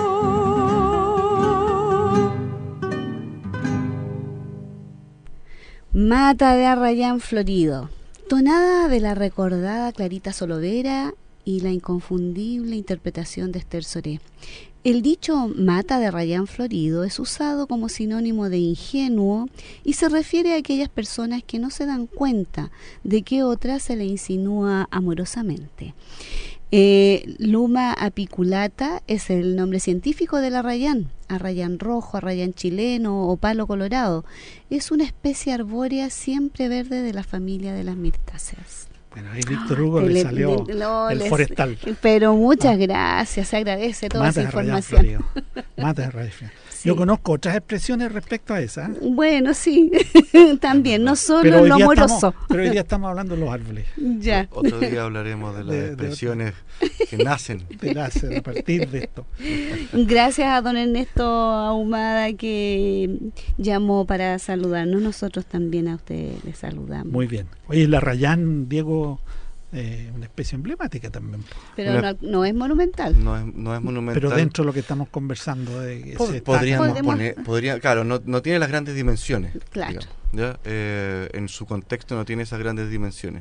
Mata de arrayán florido, tonada de la recordada Clarita Solovera y la inconfundible interpretación de Esther Soré. El dicho mata de arrayán florido es usado como sinónimo de ingenuo y se refiere a aquellas personas que no se dan cuenta de que otra se le insinúa amorosamente. Eh, Luma apiculata es el nombre científico del arrayán, arrayán rojo, arrayán chileno o palo colorado. Es una especie arbórea siempre verde de la familia de las mirtáceas. Bueno, ahí Víctor Hugo le, le salió le, no, el les, forestal. Pero muchas ah. gracias, se agradece toda Mata esa información. Mata de rayón. Sí. Yo conozco otras expresiones respecto a esa. Bueno, sí, también, no solo lo amoroso. Estamos, pero hoy día estamos hablando de los árboles. Ya. O, otro día hablaremos de las de, expresiones de que nacen. Que nacen a partir de esto. Gracias a don Ernesto Ahumada que llamó para saludarnos. Nosotros también a usted le saludamos. Muy bien. Oye, el arrayán, Diego, eh, una especie emblemática también. Pero una, no, no es monumental. No es, no es monumental. Pero dentro de lo que estamos conversando. De Pod, se podríamos está, poner, podría, claro, no, no tiene las grandes dimensiones. Claro. Digamos, ¿ya? Eh, en su contexto no tiene esas grandes dimensiones.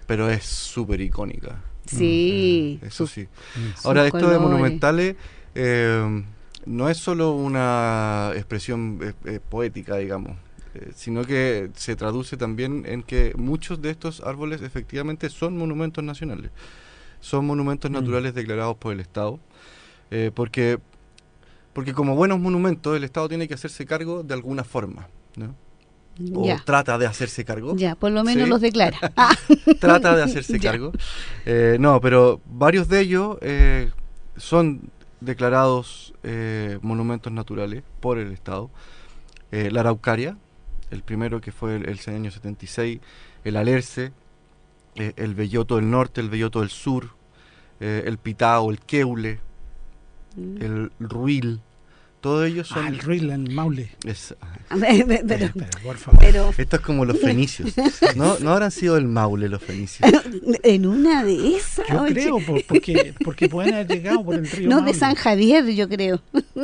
pero es súper icónica. Sí. Mm, eso sus, sí. sus Ahora, esto colores. de monumentales eh, no es solo una expresión eh, eh, poética, digamos, eh, sino que se traduce también en que muchos de estos árboles efectivamente son monumentos nacionales. Son monumentos Mm. naturales declarados por el Estado, eh, porque, porque como buenos monumentos el Estado tiene que hacerse cargo de alguna forma, ¿no? O Ya. trata de hacerse cargo. Ya, por lo menos Sí. los declara. Ah. Trata de hacerse Ya. cargo. Eh, no, pero varios de ellos eh, son declarados eh, monumentos naturales por el Estado. Eh, la Araucaria, el primero que fue el, el año setenta y seis, el Alerce, eh, el Belloto del Norte, el Belloto del Sur, eh, el Pitao, el Queule, Mm. el Ruil, todos ellos son... Ah, el Ruil, el Maule. es- A ver, pero, Eh, pero, por favor. pero esto es como los fenicios. ¿No, no habrán sido el Maule los fenicios? en una de esas. Yo oye, creo, por- porque, porque pueden haber llegado por el río no, Maule. de San Javier, yo creo.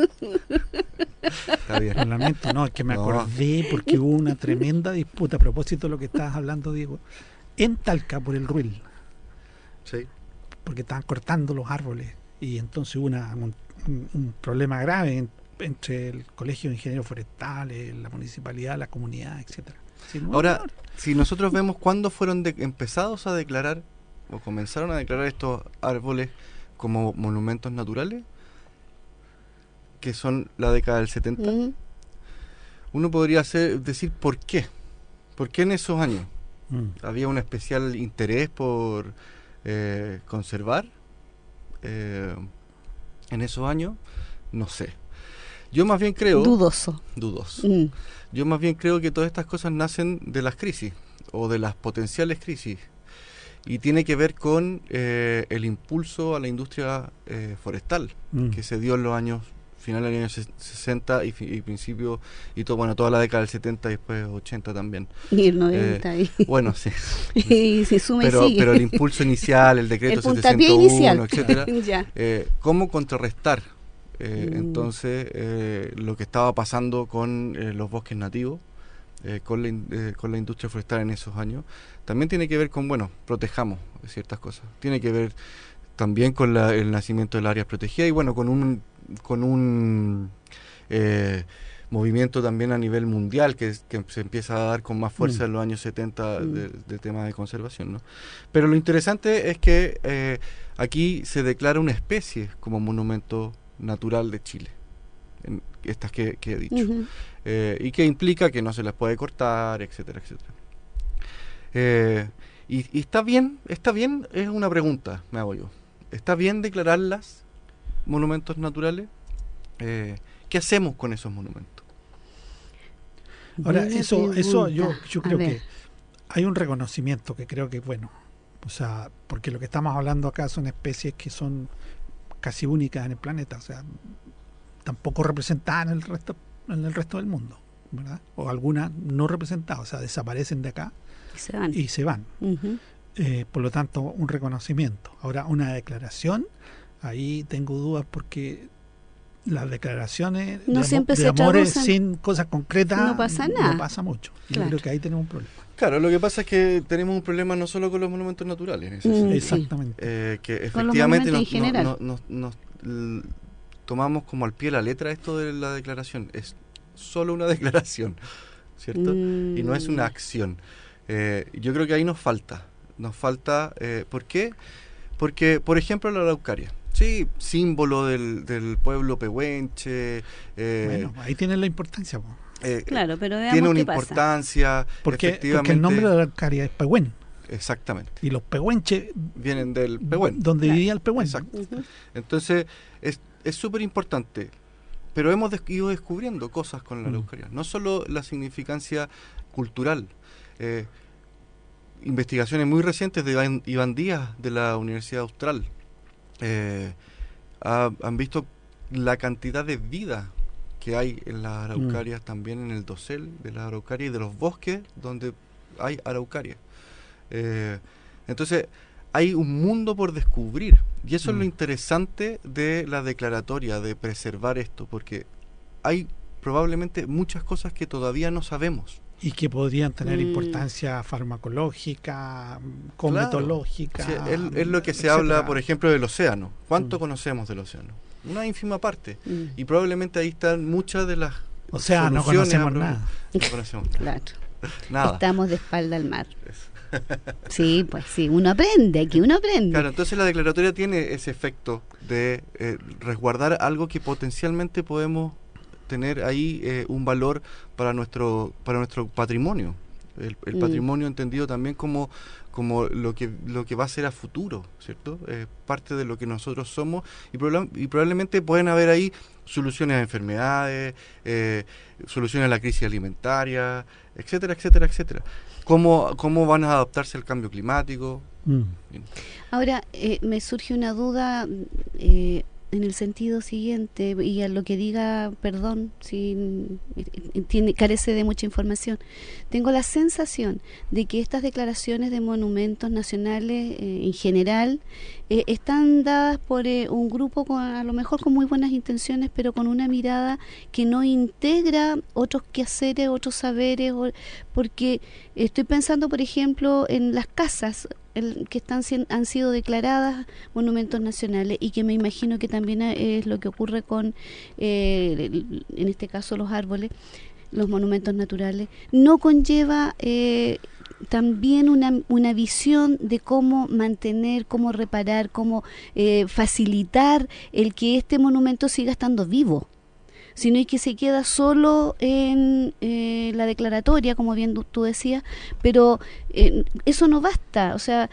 Está bien. Lo lamento, no, es que me No. acordé porque hubo una tremenda disputa a propósito de lo que estabas hablando, Diego, en Talca por el Ruil, Sí. porque estaban cortando los árboles y entonces hubo una, un, un- un problema grave en- entre el Colegio de Ingenieros Forestales, la municipalidad, la comunidad, etcétera. Sí, no, Ahora, no, si nosotros vemos cuándo fueron de- empezados a declarar o comenzaron a declarar estos árboles como monumentos naturales, que son la década del setenta, Mm. uno podría hacer, decir por qué. ¿Por qué en esos años mm, había un especial interés por eh, conservar eh, en esos años? No sé. Yo más bien creo... Dudoso. Dudos. Mm. Yo más bien creo que todas estas cosas nacen de las crisis o de las potenciales crisis y tiene que ver con eh, el impulso a la industria eh, forestal mm. que se dio en los años finales de los años sesenta y, fi- y principio y todo, bueno, toda la década del setenta y después ochenta también. Y el noventa. Eh, Bueno, sí. y se suma pero, y sigue. pero el impulso inicial, el decreto El puntapié setecientos uno, inicial. etcétera, Ya. eh, cómo contrarrestar eh, Mm. entonces eh, lo que estaba pasando con eh, los bosques nativos, eh, con, la, in- eh, con la industria forestal en esos años. También tiene que ver con, bueno, protejamos ciertas cosas. Tiene que ver también con la- el nacimiento de las áreas protegidas y bueno, con un, con un eh, movimiento también a nivel mundial que, es- que se empieza a dar con más fuerza Mm. en los años setenta Mm. de, de temas de conservación, ¿no? Pero lo interesante es que eh, aquí se declara una especie como monumento natural de Chile, en estas que, que he dicho, Ujú. eh, y que implica que no se las puede cortar, etcétera, etcétera. Eh, y, y está bien, está bien, es una pregunta, me hago yo. ¿Está bien declararlas monumentos naturales? Eh, ¿Qué hacemos con esos monumentos? Ahora, Buena eso, eso yo, pregunta. yo A creo ver. que hay un reconocimiento que creo que es bueno. O sea, porque lo que estamos hablando acá son especies que son casi únicas en el planeta, o sea, tampoco representadas en el resto, en el resto del mundo, ¿verdad? O algunas no representadas, o sea, desaparecen de acá Y se van. y se van. Ujú. Eh, por lo tanto, un reconocimiento. Ahora, una declaración, ahí tengo dudas porque las declaraciones No de, amo- siempre de se amores traducen. sin cosas concretas No pasa nada. no pasa mucho. Yo Claro. creo que ahí tenemos un problema. Claro, lo que pasa es que tenemos un problema no solo con los monumentos naturales, en ese Mm, sentido. sí. Exactamente. Eh, que Con los efectivamente monumentos nos, en no- general. no- nos- nos- l- tomamos como al pie de la letra esto de la declaración. Es solo una declaración, ¿cierto? Mm. Y no es una acción. Eh, yo creo que ahí nos falta. Nos falta, eh, ¿por qué? Porque, por ejemplo, la araucaria. Sí, símbolo del, del pueblo pehuenche. eh, Bueno, ahí tiene la importancia. Po. eh, Claro, pero veamos tiene una qué pasa. importancia. Porque, efectivamente, porque el nombre de la arcaria es Pehuen. Exactamente. Y los pehuenches, Vienen del pehuen. donde Claro. vivía el Pehuen. Exacto. Ujú. Entonces, es es súper importante. Pero hemos des- ido descubriendo cosas con la Mm. araucaria. No solo la significancia cultural. Eh, investigaciones muy recientes de Iván, Iván Díaz de la Universidad Austral eh, ha- han visto la cantidad de vida que hay en las araucarias, también en el dosel de las araucarias y de los bosques donde hay araucaria. Eh, entonces, hay un mundo por descubrir y eso es lo Mm. interesante de la declaratoria, de preservar esto, porque hay probablemente muchas cosas que todavía no sabemos. Y que podrían tener Mm. importancia farmacológica, cometológica. Claro. Sí, es, es lo que se etcétera. habla, por ejemplo, del océano. ¿Cuánto Mm. conocemos del océano? Una ínfima parte. Mm. Y probablemente ahí están muchas de las O sea, no soluciones a conocemos problemas. nada. No conocemos Claro. nada. Estamos de espalda al mar. Sí, pues sí, uno aprende, aquí uno aprende. Claro, entonces la declaratoria tiene ese efecto de eh, resguardar algo que potencialmente podemos tener ahí eh, un valor para nuestro para nuestro patrimonio. El, el Mm. patrimonio entendido también como como lo que lo que va a ser a futuro, ¿cierto? Eh, parte de lo que nosotros somos y, proba- y probablemente pueden haber ahí soluciones a enfermedades, eh, soluciones a la crisis alimentaria, etcétera, etcétera, etcétera. ¿Cómo, cómo van a adaptarse al cambio climático? Mm. Ahora, eh, me surge una duda eh, en el sentido siguiente, y a lo que diga, perdón, si eh, tiene, carece de mucha información. Tengo la sensación de que estas declaraciones de monumentos nacionales eh, en general eh, están dadas por eh, un grupo con, a lo mejor con muy buenas intenciones, pero con una mirada que no integra otros quehaceres, otros saberes, o, porque estoy pensando, por ejemplo, en las casas el, que están han sido declaradas monumentos nacionales, y que me imagino que también es lo que ocurre con, eh, en este caso, los árboles, los monumentos naturales. No conlleva eh, también una, una visión de cómo mantener, cómo reparar, cómo eh, facilitar el que este monumento siga estando vivo, sino es que se queda solo en eh, la declaratoria, como bien tú decías, pero eh, eso no basta. O sea,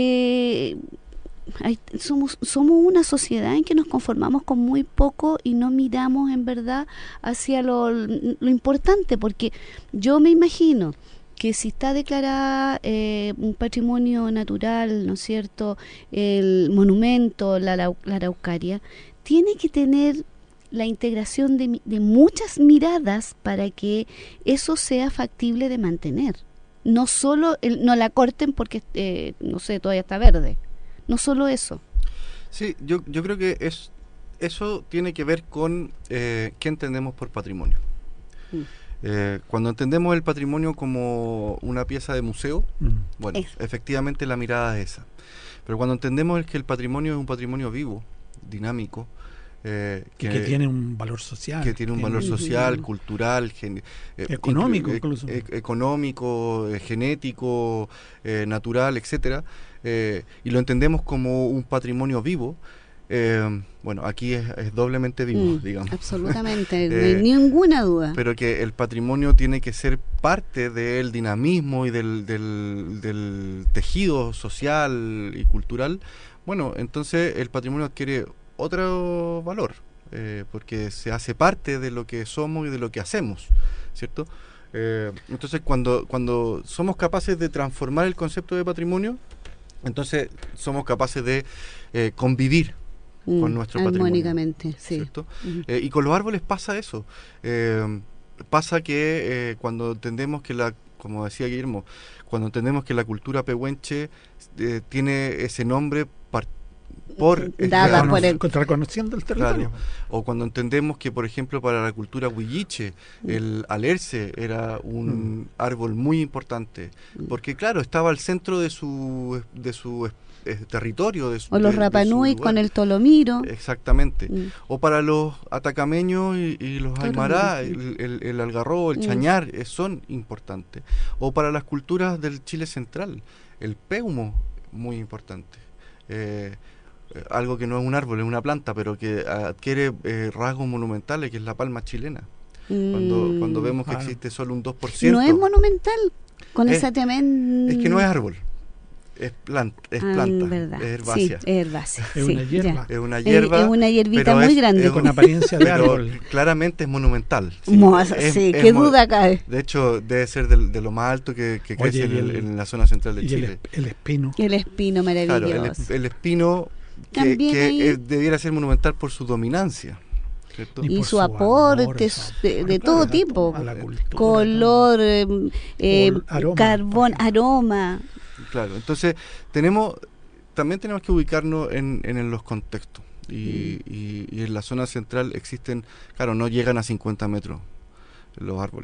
eh, hay, somos somos una sociedad en que nos conformamos con muy poco y no miramos en verdad hacia lo, lo importante, porque yo me imagino que si está declarada eh, un patrimonio natural, ¿no es cierto?, el monumento, la, la, la Araucaria, tiene que tener la integración de, de muchas miradas para que eso sea factible de mantener. No solo, el, no la corten porque, eh, no sé, todavía está verde. No solo eso. Sí, yo, yo creo que es eso tiene que ver con eh, qué entendemos por patrimonio. Mm. Eh, cuando entendemos el patrimonio como una pieza de museo, mm. bueno, es. efectivamente la mirada es esa. Pero cuando entendemos que el patrimonio es un patrimonio vivo, dinámico, Eh, que, que tiene un valor social, que tiene un valor social, cultural, gen, eh, económico, inclu, incluso eh, económico, eh, genético, eh, natural, etcétera, eh, y lo entendemos como un patrimonio vivo. Eh, bueno, aquí es, es doblemente vivo, mm, digamos. Absolutamente, no hay ninguna duda. Pero que el patrimonio tiene que ser parte del dinamismo y del, del, del tejido social y cultural. Bueno, entonces el patrimonio adquiere otro valor, eh, porque se hace parte de lo que somos y de lo que hacemos, ¿cierto? Eh, entonces cuando, cuando somos capaces de transformar el concepto de patrimonio, entonces somos capaces de eh, convivir mm, con nuestro patrimonio. Armónicamente, sí. ¿Cierto? Uh-huh. Eh, y con los árboles pasa eso. Eh, pasa que eh, cuando entendemos que la, como decía Guillermo, cuando entendemos que la cultura pehuenche eh, tiene ese nombre particular, por dada este, por el reconociendo el territorio, claro. O cuando entendemos que, por ejemplo, para la cultura huilliche mm. el alerce era un mm. árbol muy importante, porque claro, estaba al centro de su de su eh, territorio, de su, o los de, Rapanui con el tolomiro, exactamente, mm. o para los atacameños y, y los aymará, el, el, el algarrobo, el mm. chañar, eh, son importantes, o para las culturas del Chile central, el peumo, muy importante. Eh, algo que no es un árbol, es una planta, pero que adquiere eh, rasgos monumentales, que es la palma chilena. Mm. Cuando cuando vemos que ah. existe solo un dos por ciento. ¿No es monumental? Con es, esa tremenda... Es que no es árbol, es planta, es, ah, planta, verdad. es herbácea. Sí, es herbácea. Es sí, una hierba. Es una hierba. Es, es una hierbita muy es, grande. Es, con apariencia de árbol. Claramente es monumental. Sí, es, sí es, qué es, duda cabe. De hecho, debe ser de, de lo más alto que, que crece Oye, en, el, en la zona central de y Chile. El, el espino. El espino maravilloso. Claro, el, el espino... que, que hay... eh, debiera ser monumental por su dominancia, ¿cierto? Y, y su, su aporte amor, de, de, de todo claro, tipo, cultura, color, eh, eh, aroma, carbón, aroma. Claro, entonces tenemos también tenemos que ubicarnos en, en los contextos y, mm. y, y en la zona central existen, claro, no llegan a cincuenta metros los árboles,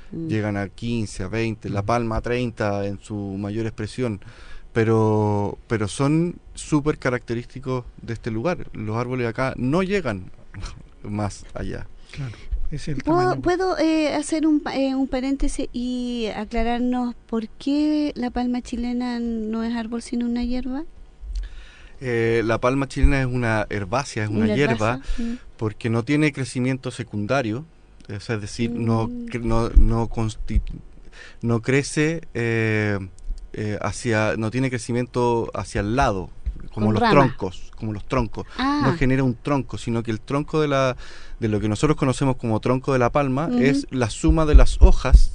mm. llegan a quince, a veinte, mm. la palma a treinta en su mayor expresión, pero, pero son súper característicos de este lugar. Los árboles acá no llegan más allá. Claro. Es el ¿Puedo, ¿puedo eh, hacer un, eh, un paréntesis y aclararnos por qué la palma chilena no es árbol sino una hierba? Eh, la palma chilena es una herbácea, es una, una hierba, mm. porque no tiene crecimiento secundario, o sea, es decir, mm. no, no, no, no crece eh, eh, hacia, no tiene crecimiento hacia el lado, como Con los rama. troncos, como los troncos. Ah. No genera un tronco, sino que el tronco de la de lo que nosotros conocemos como tronco de la palma uh-huh. es la suma de las hojas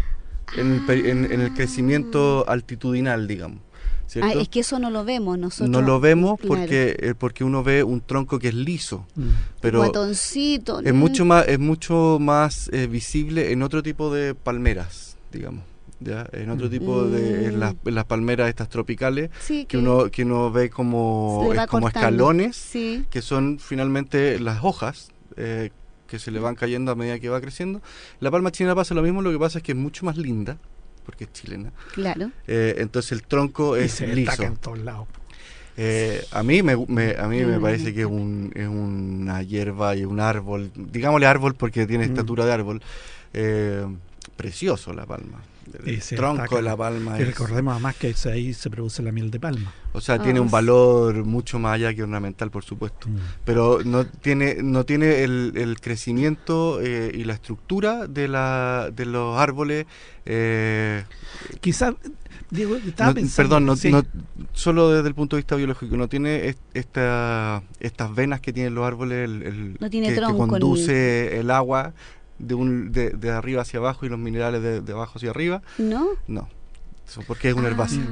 en, ah. el, en, en el crecimiento altitudinal, digamos. Ah, es que eso no lo vemos nosotros. No lo vemos porque claro. eh, porque uno ve un tronco que es liso, mm. pero guatoncito. Es mucho más es mucho más eh, visible en otro tipo de palmeras, digamos. Ya, en otro tipo mm. de en las, en las palmeras estas tropicales sí, que, que uno que uno ve como es como escalones sí. que son finalmente las hojas eh, que se le van cayendo a medida que va creciendo. La palma chilena pasa lo mismo, lo que pasa es que es mucho más linda porque es chilena. Claro. Eh, entonces el tronco y es se liso. En todos lados. Eh, a mí me, me a mí mm. me parece que es un es una hierba y un árbol, digámosle árbol porque tiene mm. estatura de árbol. Eh, precioso la palma. El tronco ataca, de la palma y es, recordemos además que ahí se produce la miel de palma. O sea, oh, tiene un valor mucho más allá que ornamental, por supuesto. Mm. Pero no tiene no tiene el, el crecimiento eh, y la estructura de la de los árboles. Eh, Quizás, Diego, estaba no, pensando... Perdón, no, sí. no, solo desde el punto de vista biológico, no tiene est, esta, estas venas que tienen los árboles, el, el, no tiene que, tronco, que conduce ni... el agua de un de, de arriba hacia abajo y los minerales de, de abajo hacia arriba. ¿No? No, eso porque es una herbácea.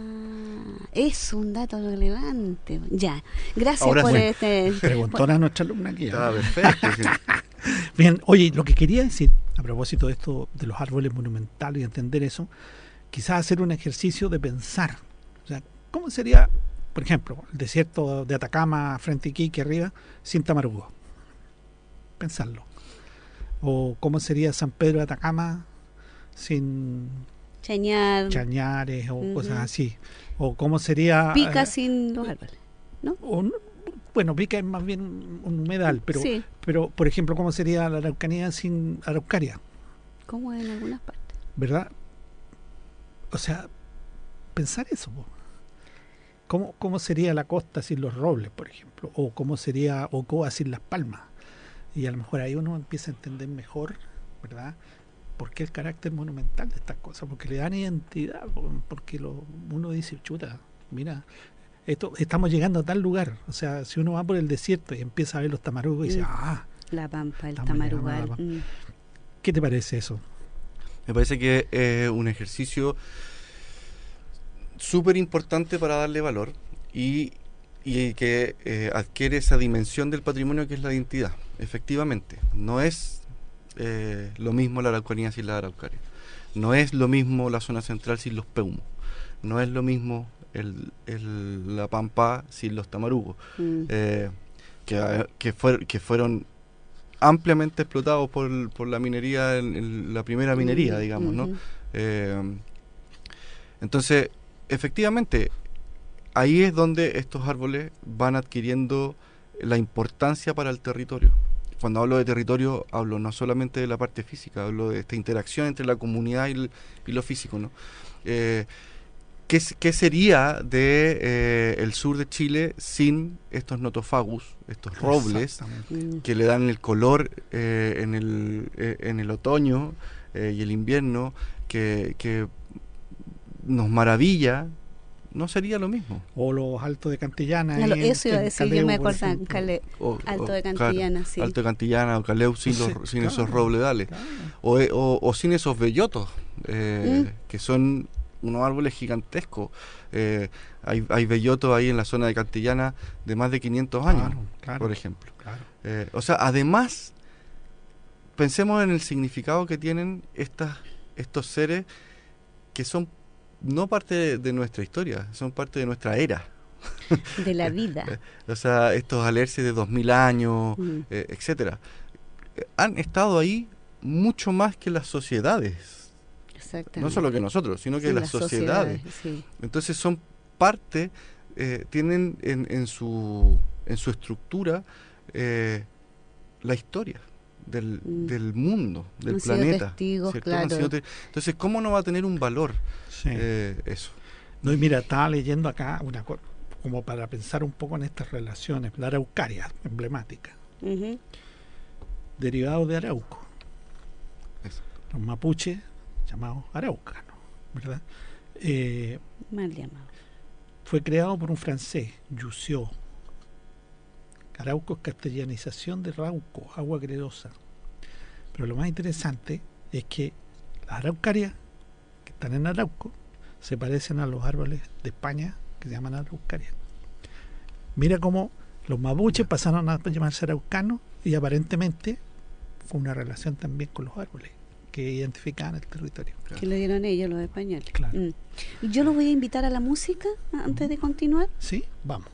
Ah, es un dato relevante. Ya, gracias Ahora por sí. este... Preguntó a nuestra alumna aquí. Está perfecto. Sí. Bien, oye, lo que quería decir, a propósito de esto, de los árboles monumentales y entender eso, quizás hacer un ejercicio de pensar. O sea, ¿cómo sería, por ejemplo, el desierto de Atacama frente a Iquique arriba, sin tamarugo? Pensarlo. O cómo sería San Pedro de Atacama sin Chañar. chañares o uh-huh. cosas así. O cómo sería... Pica eh, sin los árboles, ¿no? O, bueno, Pica es más bien un humedal, pero, sí. pero por ejemplo, ¿cómo sería la Araucanía sin Araucaria? Como en algunas partes. ¿Verdad? O sea, pensar eso. ¿Cómo, cómo sería la costa sin los robles, por ejemplo? O cómo sería Ocoa sin las palmas. Y a lo mejor ahí uno empieza a entender mejor, ¿verdad? ¿Por qué el carácter monumental de estas cosas? Porque le dan identidad, porque lo, uno dice, chuta, mira, esto estamos llegando a tal lugar. O sea, si uno va por el desierto y empieza a ver los tamarugos y dice, ah, la pampa, el tamarugal. Mm. ¿Qué te parece eso? Me parece que es eh, un ejercicio súper importante para darle valor y, y que eh, adquiere esa dimensión del patrimonio que es la identidad. Efectivamente, no es eh, lo mismo la Araucanía sin la Araucaria, no es lo mismo la zona central sin los peumos, no es lo mismo el, el, la Pampa sin los tamarugos, mm. eh, que, que, fue, que fueron ampliamente explotados por, por la minería, en, en la primera minería, digamos, ¿no? Uh-huh. Eh, entonces, efectivamente, ahí es donde estos árboles van adquiriendo la importancia para el territorio. Cuando hablo de territorio, hablo no solamente de la parte física, hablo de esta interacción entre la comunidad y, el, y lo físico, ¿no? Eh, ¿qué, ¿Qué sería de eh, el sur de Chile sin estos notofagus, estos robles, que le dan el color eh, en, el, eh, en el otoño eh, y el invierno, que, que nos maravilla? No sería lo mismo. O los altos de Cantillana. No, eso iba a decir, yo me acuerdo, Cale, o, Alto de Cantillana, claro, sí. Alto de Cantillana o Caleu sin, sí, los, sin claro, esos robledales. Claro. O, o, o sin esos bellotos, eh, mm. que son unos árboles gigantescos. Eh, hay, hay bellotos ahí en la zona de Cantillana de más de quinientos años, claro, claro, por ejemplo. Claro. Eh, o sea, además, pensemos en el significado que tienen estas, estos seres que son no parte de, de nuestra historia, son parte de nuestra era. De la vida. O sea, estos alerces de dos mil años, mm. eh, etcétera, han estado ahí mucho más que las sociedades. No solo que nosotros, sino que sí, las, las sociedades. sociedades sí. Entonces son parte, eh, tienen en, en, su, en su estructura eh, la historia del, mm. del mundo, del han planeta. Sido testigos, claro. sido te Entonces, ¿cómo no va a tener un valor sí. eh, eso? No, y mira, estaba leyendo acá una cosa, como para pensar un poco en estas relaciones, la araucaria emblemática, uh-huh. derivado de Arauco. Eso. Los mapuches llamados araucanos, ¿verdad? Eh, Mal llamado. Fue creado por un francés, Jussieu. Arauco es castellanización de Rauco, agua gredosa. Pero lo más interesante es que las araucarias que están en Arauco se parecen a los árboles de España que se llaman araucarias. Mira cómo los mapuches pasaron a llamarse araucanos y aparentemente fue una relación también con los árboles que identificaban el territorio. Que le dieron ellos los españoles. Claro. Mm. Yo los voy a invitar a la música antes de continuar. Sí, vamos.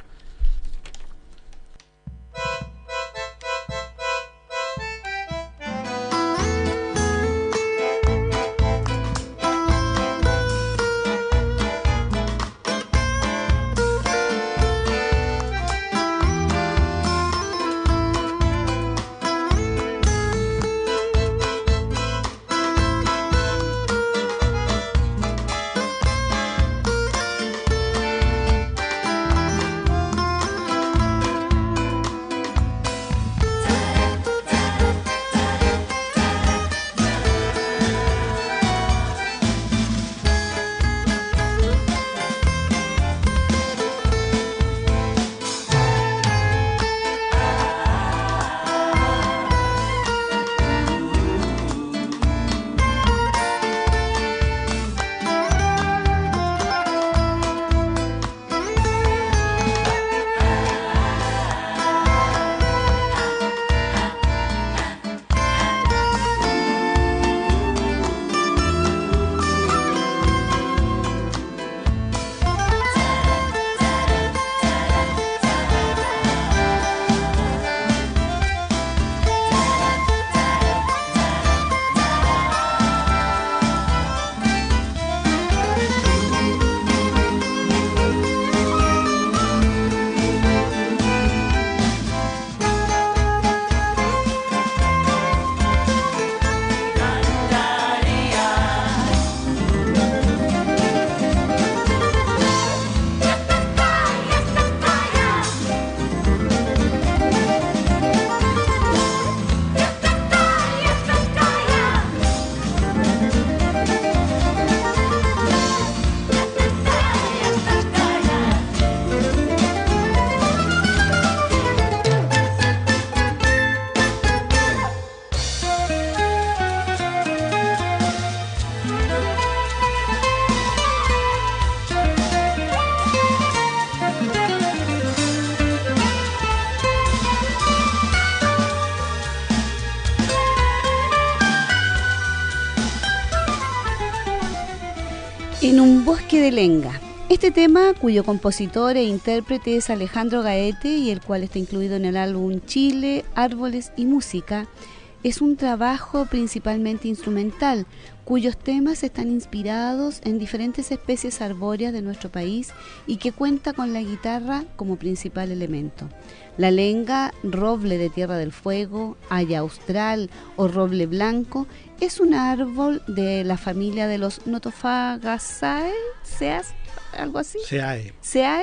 En un bosque de lenga. Este tema, cuyo compositor e intérprete es Alejandro Gaete y el cual está incluido en el álbum Chile, Árboles y Música, es un trabajo principalmente instrumental, cuyos temas están inspirados en diferentes especies arbóreas de nuestro país y que cuenta con la guitarra como principal elemento. La lenga, roble de Tierra del Fuego, haya austral o roble blanco, es un árbol de la familia de los Nothofagidaceae, ¿seas? ¿Algo así? Seae. Seae.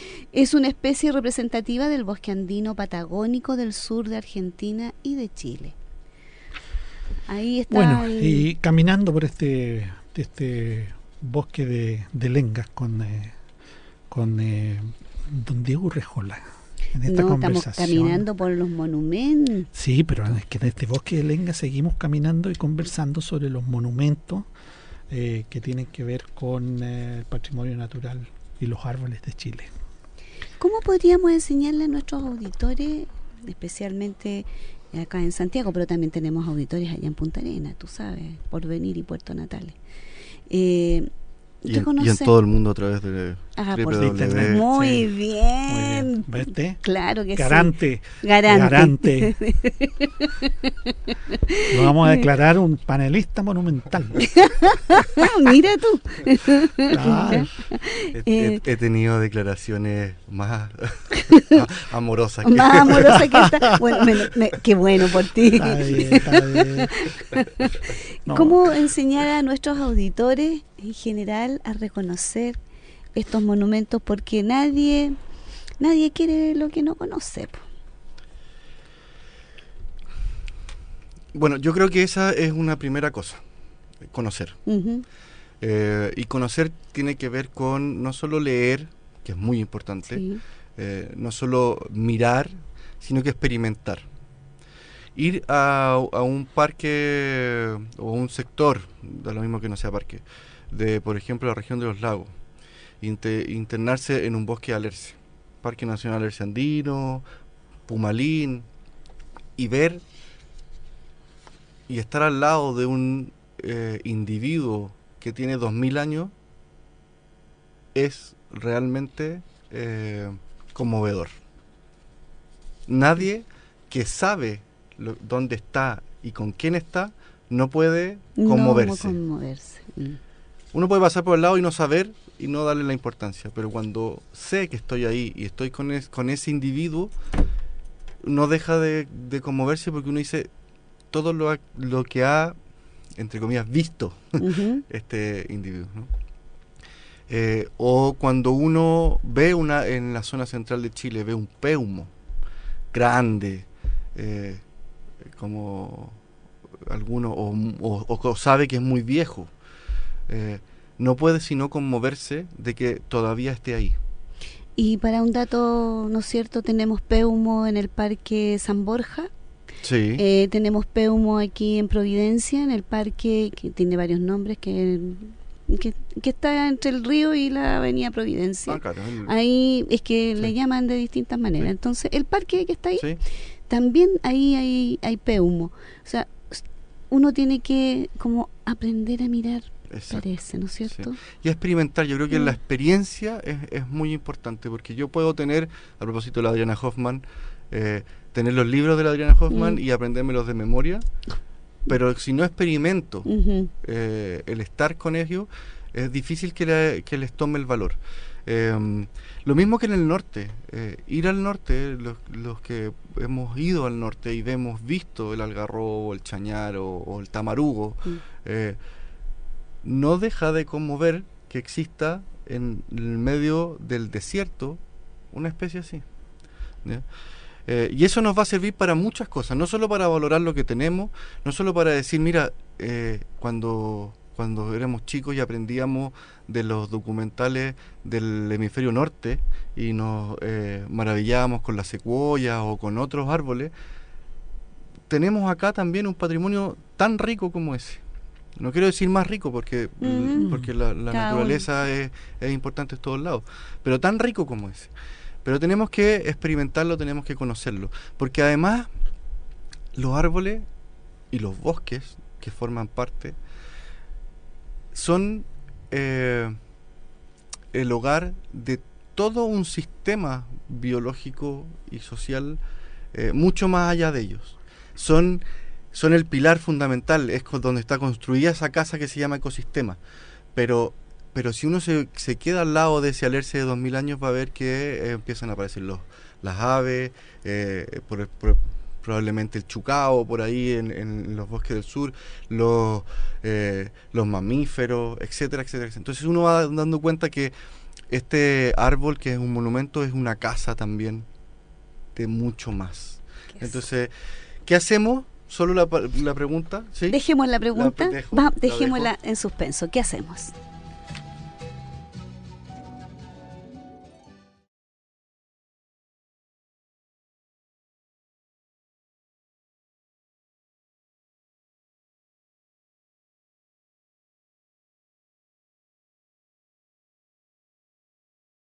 Es una especie representativa del bosque andino patagónico del sur de Argentina y de Chile. Ahí está. Bueno, el... y caminando por este este bosque de, de lengas con, eh, con eh, don Diego Urrejola. En esta no, conversación. Estamos caminando por los monumentos. Sí, pero es que en este bosque de lengas seguimos caminando y conversando sobre los monumentos eh, que tienen que ver con eh, el patrimonio natural y los árboles de Chile. ¿Cómo podríamos enseñarle a nuestros auditores, especialmente acá en Santiago, pero también tenemos auditores allá en Punta Arenas, tú sabes, Porvenir y Puerto Natales, eh, Y en, y en todo el mundo a través de ah, w por w w. Muy, Sí. bien. Muy bien. ¿Viste? Claro que Garante. sí. Garante. Garante. Lo vamos a declarar un panelista monumental. Mira tú. Claro. He, Eh, he- he tenido declaraciones más amorosas que Más amorosa que esta. Bueno, me- me- qué bueno por ti. Está bien, está bien. No. ¿Cómo enseñar a nuestros auditores en general a reconocer estos monumentos? Porque nadie nadie quiere lo que no conoce. Po. Bueno, yo creo que esa es una primera cosa, conocer. Ujú. Eh, y conocer tiene que ver con no solo leer, que es muy importante, Sí. eh, no solo mirar, sino que experimentar. Ir a, a un parque o un sector, da lo mismo que no sea parque, de por ejemplo la región de los lagos, inte- internarse en un bosque alerce, Parque Nacional Alerce Andino, Pumalín, y ver y estar al lado de un eh, individuo que tiene dos mil años es realmente eh, conmovedor. Nadie que sabe lo- dónde está y con quién está no puede conmoverse. No conmoverse. Mm. Uno puede pasar por el lado y no saber y no darle la importancia, pero cuando sé que estoy ahí y estoy con, es- con ese individuo, no deja de, de conmoverse porque uno dice todo lo, ha- lo que ha, entre comillas, visto Ujú. este individuo, ¿no? Eh, o cuando uno ve una en la zona central de Chile, ve un peumo grande, eh, como alguno, o, o- o sabe que es muy viejo, eh, no puede sino conmoverse de que todavía esté ahí. Y para un dato, ¿no es cierto? Tenemos Peumo en el Parque San Borja. Sí. Eh, tenemos Peumo aquí en Providencia, en el parque que tiene varios nombres, que, que, que está entre el río y la avenida Providencia. Ah, claro, el- Ahí es que Sí. le llaman de distintas maneras. Sí. Entonces, el parque que está ahí, sí. también ahí hay, hay Peumo. O sea, s- uno tiene que como aprender a mirar, Exacto. parece, ¿no es cierto? Y a experimentar, yo creo que Mm. la experiencia es, es muy importante, porque yo puedo tener, a propósito de la Adriana Hoffman, eh, tener los libros de la Adriana Hoffman Mm. y aprendérmelos de memoria, pero si no experimento Ujú. eh, el estar con ellos, es difícil que, le- que les tome el valor. Eh, lo mismo que en el norte, eh, ir al norte, los, los que hemos ido al norte y hemos visto el algarrobo, el chañar o, o el tamarugo, Mm. eh, no deja de conmover que exista en el medio del desierto una especie así, ¿ya? Eh, y eso nos va a servir para muchas cosas, no solo para valorar lo que tenemos, no solo para decir, mira, eh, cuando, cuando éramos chicos y aprendíamos de los documentales del hemisferio norte y nos eh, maravillábamos con las secuoyas o con otros árboles, tenemos acá también un patrimonio tan rico como ese. No quiero decir más rico porque, Ujú. porque la, la Cada naturaleza es, es importante en todos lados, pero tan rico como ese. Pero tenemos que experimentarlo, tenemos que conocerlo, porque además los árboles y los bosques que forman parte son eh, el hogar de todo un sistema biológico y social eh, mucho más allá de ellos. Son, son el pilar fundamental, es con- donde está construida esa casa que se llama ecosistema. Pero, pero si uno se, se queda al lado de ese alerce de dos mil años, va a ver que eh, empiezan a aparecer los, las aves, eh, por- por- probablemente el chucao por ahí en, en los bosques del sur, los, eh, los mamíferos, etcétera, etcétera, etcétera. Entonces uno va dando cuenta que este árbol, que es un monumento, es una casa también de mucho más. Entonces, ¿qué hacemos? Solo la, pa- la pregunta, ¿sí? Dejemos la pregunta, dejo, va- la dejémosla dejo. en suspenso. ¿Qué hacemos?